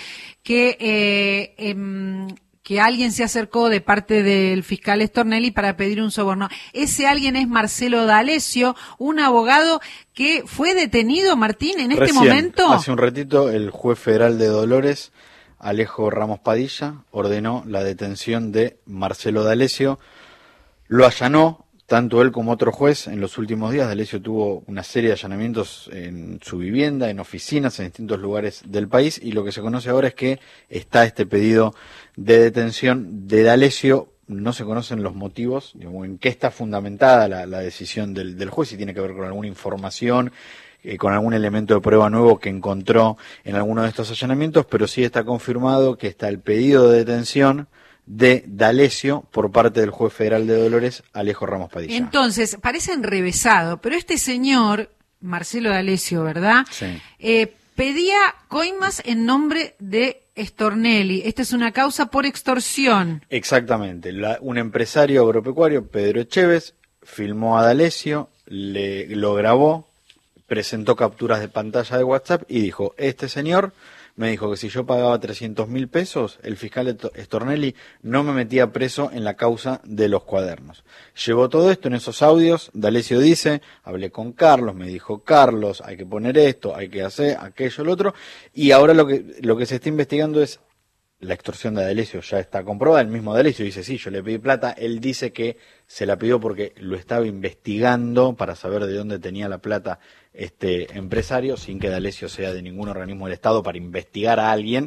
que alguien se acercó de parte del fiscal Stornelli para pedir un soborno. Ese alguien es Marcelo D'Alessio, un abogado que fue detenido, Martín, en este momento. Hace un ratito, el juez federal de Dolores, Alejo Ramos Padilla, ordenó la detención de Marcelo D'Alessio. Lo allanó, tanto él como otro juez, en los últimos días. D'Alessio tuvo una serie de allanamientos en su vivienda, en oficinas, en distintos lugares del país, y lo que se conoce ahora es que está este pedido de detención de D'Alessio. No se conocen los motivos, digamos, en qué está fundamentada la decisión del juez, si tiene que ver con alguna información, con algún elemento de prueba nuevo que encontró en alguno de estos allanamientos, pero sí está confirmado que está el pedido de detención de D'Alessio por parte del juez federal de Dolores, Alejo Ramos Padilla. Entonces, parece enrevesado, pero este señor, Marcelo D'Alessio, ¿verdad? Sí. Pedía coimas en nombre de Stornelli. Esta es una causa por extorsión. Exactamente. Un empresario agropecuario, Pedro Echeves, filmó a D'Alessio, lo grabó, presentó capturas de pantalla de WhatsApp y dijo, este señor me dijo que si yo pagaba 300.000 pesos, el fiscal Stornelli no me metía preso en la causa de los cuadernos. Llevó todo esto en esos audios. D'Alessio dice, hablé con Carlos, me dijo Carlos, hay que poner esto, hay que hacer aquello, lo otro, y ahora lo que se está investigando es la extorsión de D'Alessio. Ya está comprobada. El mismo D'Alessio dice, sí, yo le pedí plata. Él dice que se la pidió porque lo estaba investigando para saber de dónde tenía la plata este empresario, sin que D'Alessio sea de ningún organismo del Estado para investigar a alguien.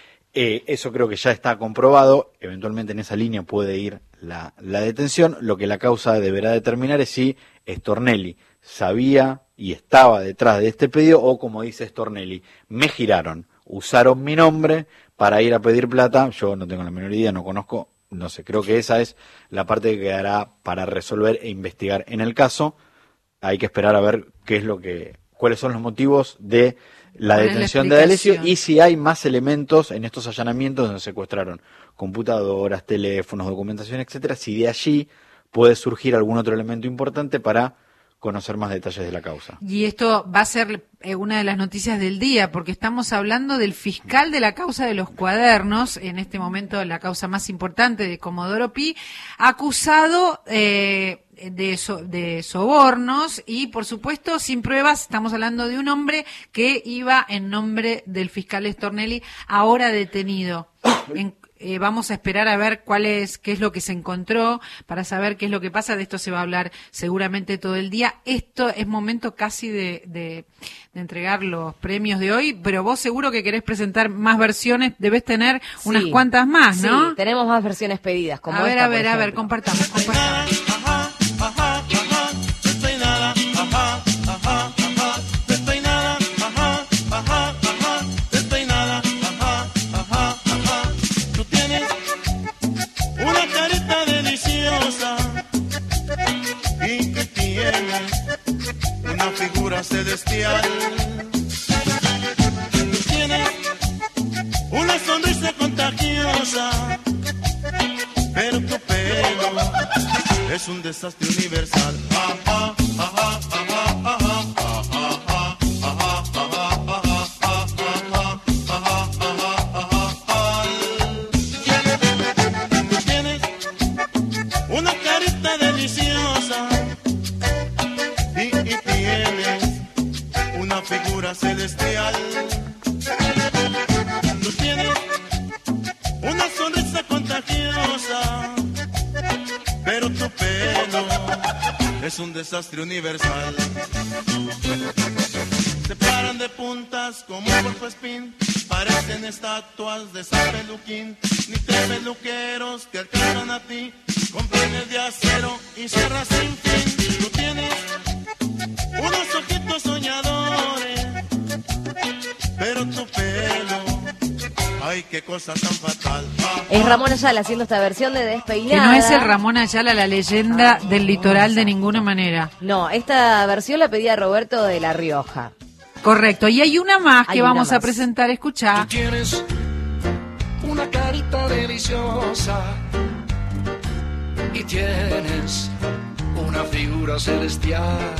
Eso creo que ya está comprobado. Eventualmente en esa línea puede ir la detención. Lo que la causa deberá determinar es si Stornelli sabía y estaba detrás de este pedido o, como dice Stornelli, me giraron, usaron mi nombre para ir a pedir plata. Yo no tengo la menor idea, no conozco, no sé, creo que esa es la parte que quedará para resolver e investigar en el caso. Hay que esperar a ver cuáles son los motivos de la detención de D'Alessio y si hay más elementos en estos allanamientos donde secuestraron computadoras, teléfonos, documentación, etcétera, si de allí puede surgir algún otro elemento importante para conocer más detalles de la causa. Y esto va a ser una de las noticias del día, porque estamos hablando del fiscal de la causa de los cuadernos, en este momento la causa más importante de Comodoro Pi, acusado de sobornos y, por supuesto, sin pruebas. Estamos hablando de un hombre que iba en nombre del fiscal Stornelli, ahora detenido. Vamos a esperar a ver qué es lo que se encontró, para saber qué es lo que pasa. De esto se va a hablar seguramente todo el día. Esto es momento casi de entregar los premios de hoy, pero vos seguro que querés presentar más versiones, debés tener unas cuantas más, ¿no? Sí, tenemos más versiones pedidas. Como a ver, compartamos. Celestial. Tienes una sonrisa contagiosa, pero tu pelo es un desastre universal. un desastre universal. Se paran de puntas como un cuerpo espín, parecen estatuas de San Peluquín. Ni tres peluqueros te alcanzan a ti, con peines de acero y sierras sin fin. Tú tienes unos ojitos soñadores, pero tu pelo, ay, qué cosa tan fatal. Es Ramón Ayala haciendo esta versión de Que Despeinada. no es el Ramón Ayala, la leyenda del litoral, de ninguna manera. No, esta versión la pedía Roberto de La Rioja. Correcto, y hay una más Hay que una vamos a más. presentar, escuchá. Tienes una carita deliciosa y tienes una figura celestial.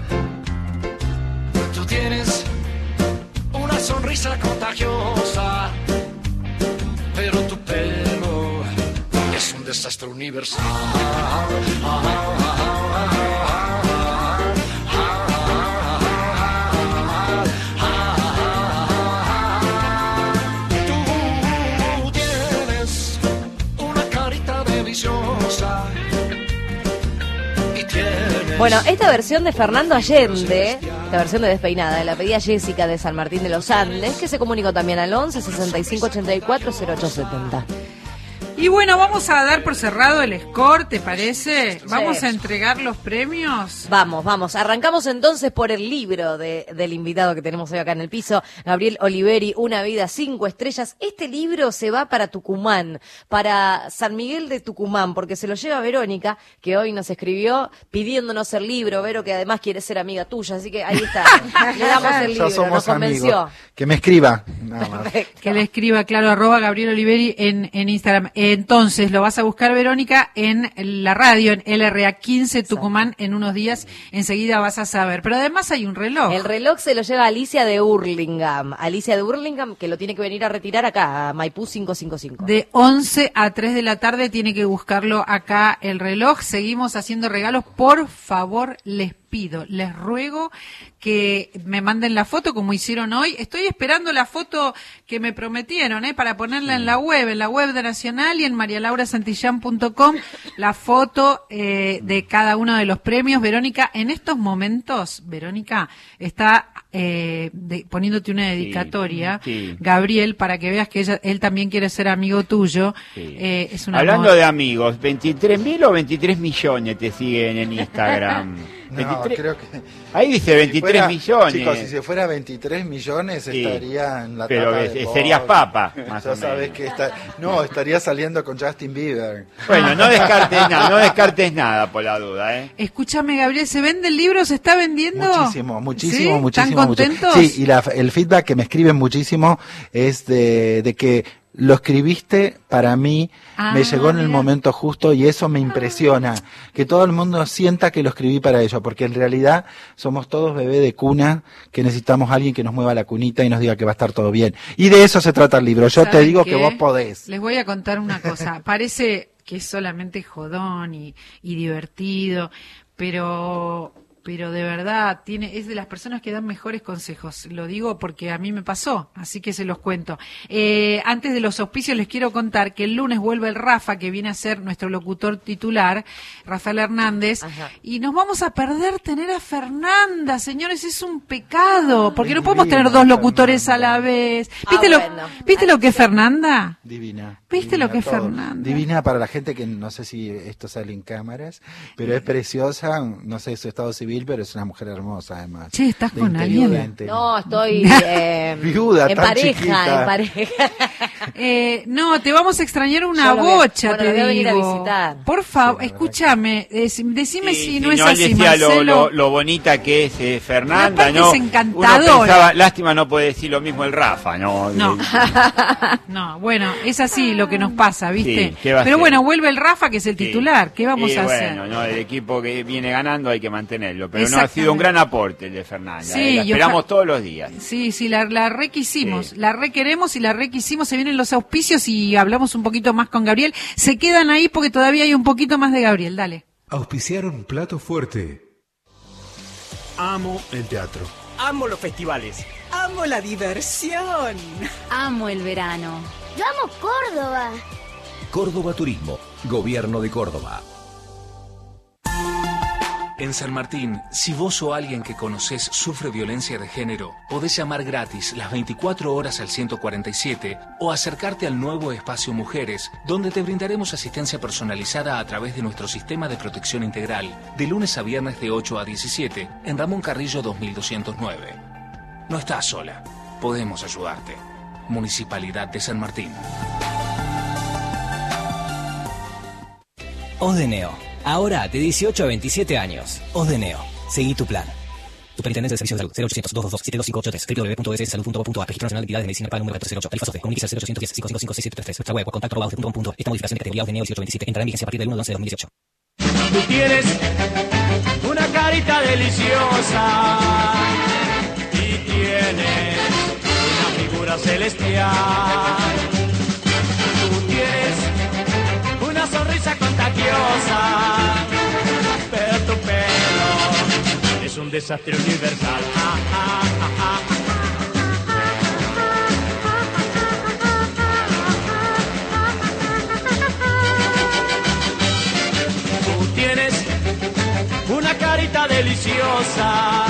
Tú tienes una sonrisa contagiosa, pero tu pelo es un desastre universal. Tú tienes una carita deliciosa y tienes... Bueno, esta versión de Fernando Allende, esta versión de Despeinada, la pedía Jessica de San Martín de los Andes, que se comunicó también al 11 65 84 0870. Y bueno, vamos a dar por cerrado el score, ¿te parece? ¿Vamos a entregar los premios? Vamos. Arrancamos entonces por el libro del invitado que tenemos hoy acá en el piso, Gabriel Oliveri, Una vida 5 estrellas. Este libro se va para Tucumán, para San Miguel de Tucumán, porque se lo lleva Verónica, que hoy nos escribió pidiéndonos el libro. Vero, que además quiere ser amiga tuya, así que ahí está. Le damos el libro, Ya somos nos convenció. amigos. Que me escriba, nada más. Que le escriba, claro, @Gabriel Oliveri en Instagram. Entonces, lo vas a buscar, Verónica, en la radio, en LRA 15 Tucumán, en unos días. Enseguida vas a saber. Pero además hay un reloj. El reloj se lo lleva Alicia de Hurlingham. Alicia de Hurlingham, que lo tiene que venir a retirar acá, a Maipú 555. De 11 a 3 de la tarde tiene que buscarlo acá el reloj. Seguimos haciendo regalos. Por favor, les pido, les ruego que me manden la foto como hicieron hoy. Estoy esperando la foto que me prometieron, para ponerla en la web de Nacional y en marialaurasantillán.com, la foto de cada uno de los premios. Verónica, en estos momentos, Verónica está poniéndote una dedicatoria, sí. Gabriel, para que veas que él también quiere ser amigo tuyo. Sí. Es un Hablando amor. de amigos, 23.000 o 23 millones te siguen en Instagram. No, 23. creo que... Ahí dice 23 millones. Chicos, si se fuera 23 millones Sí. estaría en la Pero tapa que de serías Vogue. papa, más Ya o sabes menos. que estaría saliendo con Justin Bieber. Bueno, no descartes nada por la duda, Escúchame, Gabriel, ¿se vende el libro? ¿Se está vendiendo? Muchísimo. ¿Sí? ¿Están Muchísimo. contentos? Sí, y el feedback que me escriben muchísimo es de que lo escribiste para mí, me llegó en el momento justo y eso me impresiona. Que todo el mundo sienta que lo escribí para ellos, porque en realidad somos todos bebé de cuna que necesitamos a alguien que nos mueva la cunita y nos diga que va a estar todo bien. Y de eso se trata el libro. Yo te ¿Saben digo qué? que vos podés. Les voy a contar una cosa. Parece que es solamente jodón y divertido, pero de verdad es de las personas que dan mejores consejos. Lo digo porque a mí me pasó, así que se los cuento. Antes de los auspicios les quiero contar que el lunes vuelve el Rafa, que viene a ser nuestro locutor titular, Rafael Hernández, y nos vamos a perder tener a Fernanda, señores, es un pecado, porque no podemos tener dos locutores a la vez. ¿Viste lo que es Fernanda? Divina. ¿Viste lo que es todo. Fernanda? Divina para la gente que no sé si esto sale en cámaras, pero es preciosa, no sé su estado civil, pero es una mujer hermosa además. Che, ¿estás De con interior, alguien? de interior. No, estoy Viuda, en tan pareja, chiquita. en pareja. No, te vamos a extrañar una Yo lo voy a- bocha, bueno, te lo voy a digo. venir a visitar. Por favor, escúchame, decime si no es él así, decía Marcelo. lo bonita que es Fernanda, Aparte ¿no? es encantadora. Uno pensaba, lástima no puede decir lo mismo el Rafa, ¿no? No. No, bueno, es así lo que nos pasa, ¿viste? Sí, ¿qué va a Pero hacer? bueno, vuelve el Rafa, que es el titular. ¿Qué vamos Y a hacer? bueno, no, el equipo que viene ganando hay que mantenerlo, pero no ha Exactamente. sido un gran aporte el de Fernanda, Sí, la y esperamos todos los días. Sí, la requisimos, la requeremos y la requisimos. Se vienen los auspicios y hablamos un poquito más con Gabriel. Se quedan ahí porque todavía hay un poquito más de Gabriel, dale. Auspiciaron Plato Fuerte. Amo el teatro. Amo los festivales. Amo la diversión. Amo el verano. Yo amo Córdoba. Córdoba Turismo, Gobierno de Córdoba. En San Martín, si vos o alguien que conocés sufre violencia de género, podés llamar gratis las 24 horas al 147 o acercarte al nuevo espacio Mujeres, donde te brindaremos asistencia personalizada a través de nuestro sistema de protección integral, de lunes a viernes de 8 a 17, en Ramón Carrillo 2209. No estás sola, podemos ayudarte. Municipalidad de San Martín. Osdeneo. Ahora de 18 a 27 años. Osdeneo. Seguí tu plan. Superintendencia de Servicios de Salud. 0800-222-72583. www.dssalud.gov.ar. Registro Nacional de Entidades de Medicina para el número 408. Tarifa SOFE. Comuníquese al 0810-555-6733. Nuestra web o contacto @osdeneo.com. Esta modificación de categoría Osdeneo 1827 entrará en vigencia a partir del 1 de 11 de 2018. Tú tienes una carita deliciosa y tienes una figura celestial. Tú tienes una sonrisa contagiosa, pero tu pelo es un desastre universal. Tú tienes una carita deliciosa.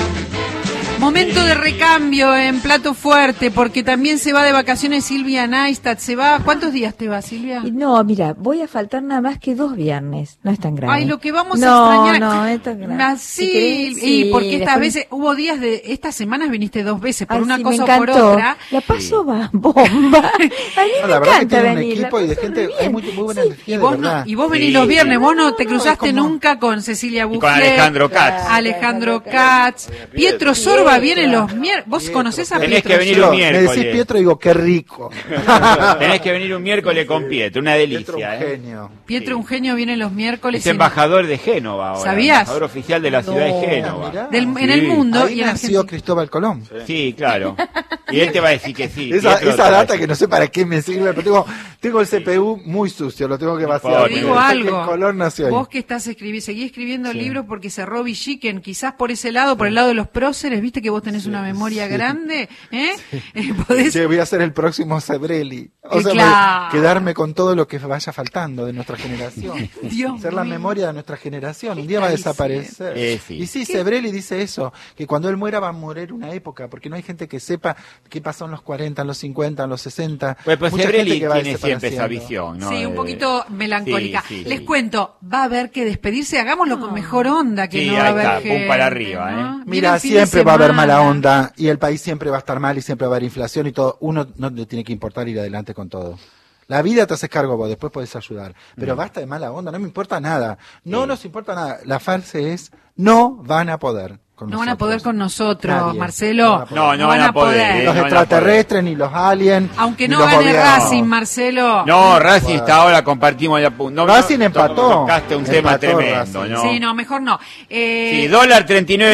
Momento de recambio en Plato Fuerte, porque también se va de vacaciones Silvia Neistat. Se va. ¿Cuántos días te va, Silvia? No, mira, voy a faltar nada más que 2 viernes. No es tan grave. Ay, lo que vamos a extrañar. No, es tan grave. Sí, Si querés, y porque estas después- veces, hubo días de, estas semanas viniste 2 veces, por Ay, una sí, cosa me o por encantó. otra. La paso va bomba. A mí No, me la verdad que encanta tiene un venir. equipo la y de paso gente, muy hay bien. muy buena Sí. energía, Y de vos, verdad. y vos venís Sí. los viernes, vos no te cruzaste es como- nunca con Cecilia Y Bufflet, con Alejandro Katz. Alejandro Katz, Pietro Sorba viene los miércoles. ¿Vos conocés a Tenés Pietro que venir Sorba? un Me miércoles. decís Pietro y digo, qué rico. Tenés que venir un miércoles con Pietro, una Pietro, delicia. un genio. Pietro Eugenio viene los miércoles. Es embajador de Génova ahora. ¿Sabías? Embajador oficial de la ciudad de Génova. mirá. en el mundo Ahí y en nació Argentina. Cristóbal Colón. Sí, claro. Y él te va a decir que sí. Esa Pietro te va esa a data decir. que no sé para qué me sirve, pero tengo el CPU muy sucio, lo tengo que vaciar. Te digo Sé que algo, Colón nació ahí. vos que estás seguí escribiendo libros porque cerró Villiquen, quizás por ese lado, por el lado de los próceres, viste que vos tenés una memoria grande, ¿eh? Podés... Che, voy a ser el próximo Sebrelli. O sea, claro. quedarme con todo lo que vaya faltando de nuestra generación. Dios Ser la mío. memoria de nuestra generación. Un día va a Ay, desaparecer. sí. Y sí, Sebrelli dice eso, que cuando él muera va a morir una época, porque no hay gente que sepa qué pasó en los 40, en los 50, en los 60. Pues Mucha Sebrelli gente que va tiene siempre esa desapareciendo. visión, ¿no? Sí, un poquito melancólica. Sí, sí, Les sí. cuento, va a haber que despedirse, hagámoslo con mejor onda, que Sí, no va a ahí haber está, gente, pum para arriba, ¿no? ¿eh? Viene Mira, el fin de siempre va a haber semana. mala onda y el país siempre va a estar mal y siempre va a haber inflación y todo. Uno no le tiene que importar ir adelante con todo. La vida te haces cargo vos, después podés ayudar. Pero basta de mala onda, no me importa nada. No nos importa nada. La frase es, no van a poder con No van a nosotros. poder con nosotros, Nadie. Marcelo. No van a poder. Los no van a extraterrestres, ni los aliens. Aunque ni no los gane gobiernos. Racing, Marcelo. No, Racing está ahora, compartimos la punta. No, Racing empató. Tocaste un tema Empató tremendo, Racing. ¿no? Sí, no, mejor no. Sí, dólar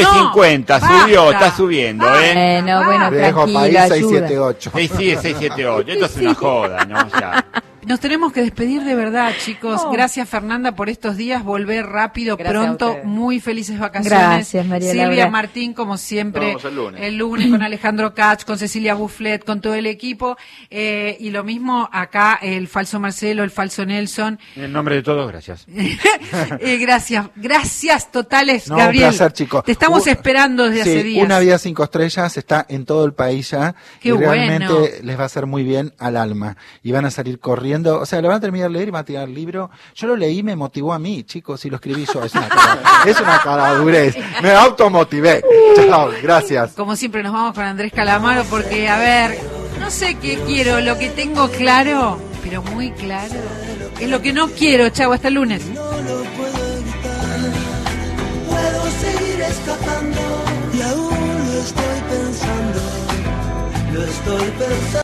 39.50, No, subió, basta. está subiendo, ¿eh? Bueno, Viejo tranquilo, país ayuda. 678. Sí, sí, es 678. Esto es una joda, ¿no? Ya. Nos tenemos que despedir de verdad, chicos. Oh. Gracias, Fernanda, por estos días. Volver rápido, Gracias a pronto. ustedes. Muy felices vacaciones. Gracias, María Silvia Laura. Martín, como siempre. Nos vemos el lunes. El lunes con Alejandro Katz, con Cecilia Bufflet, con todo el equipo. Y lo mismo acá, el falso Marcelo, el falso Nelson. En nombre de todos, gracias. Gracias totales, No, Gabriel. un placer, chicos. Te estamos esperando desde Sí, hace días. Una Vida 5 estrellas está en todo el país ya. Qué y realmente bueno. les va a hacer muy bien al alma. Y van a salir corriendo. O sea, lo van a terminar de leer y van a tirar el libro. Yo lo leí, me motivó a mí, chicos, y lo escribí yo. Es una caradurez. Me automotivé. Chao, gracias. Como siempre nos vamos con Andrés Calamaro porque, a ver, no sé qué quiero, lo que tengo claro, pero muy claro, es lo que no quiero. Chau, hasta el lunes. Puedo seguir escapando y aún lo estoy pensando, lo estoy pensando.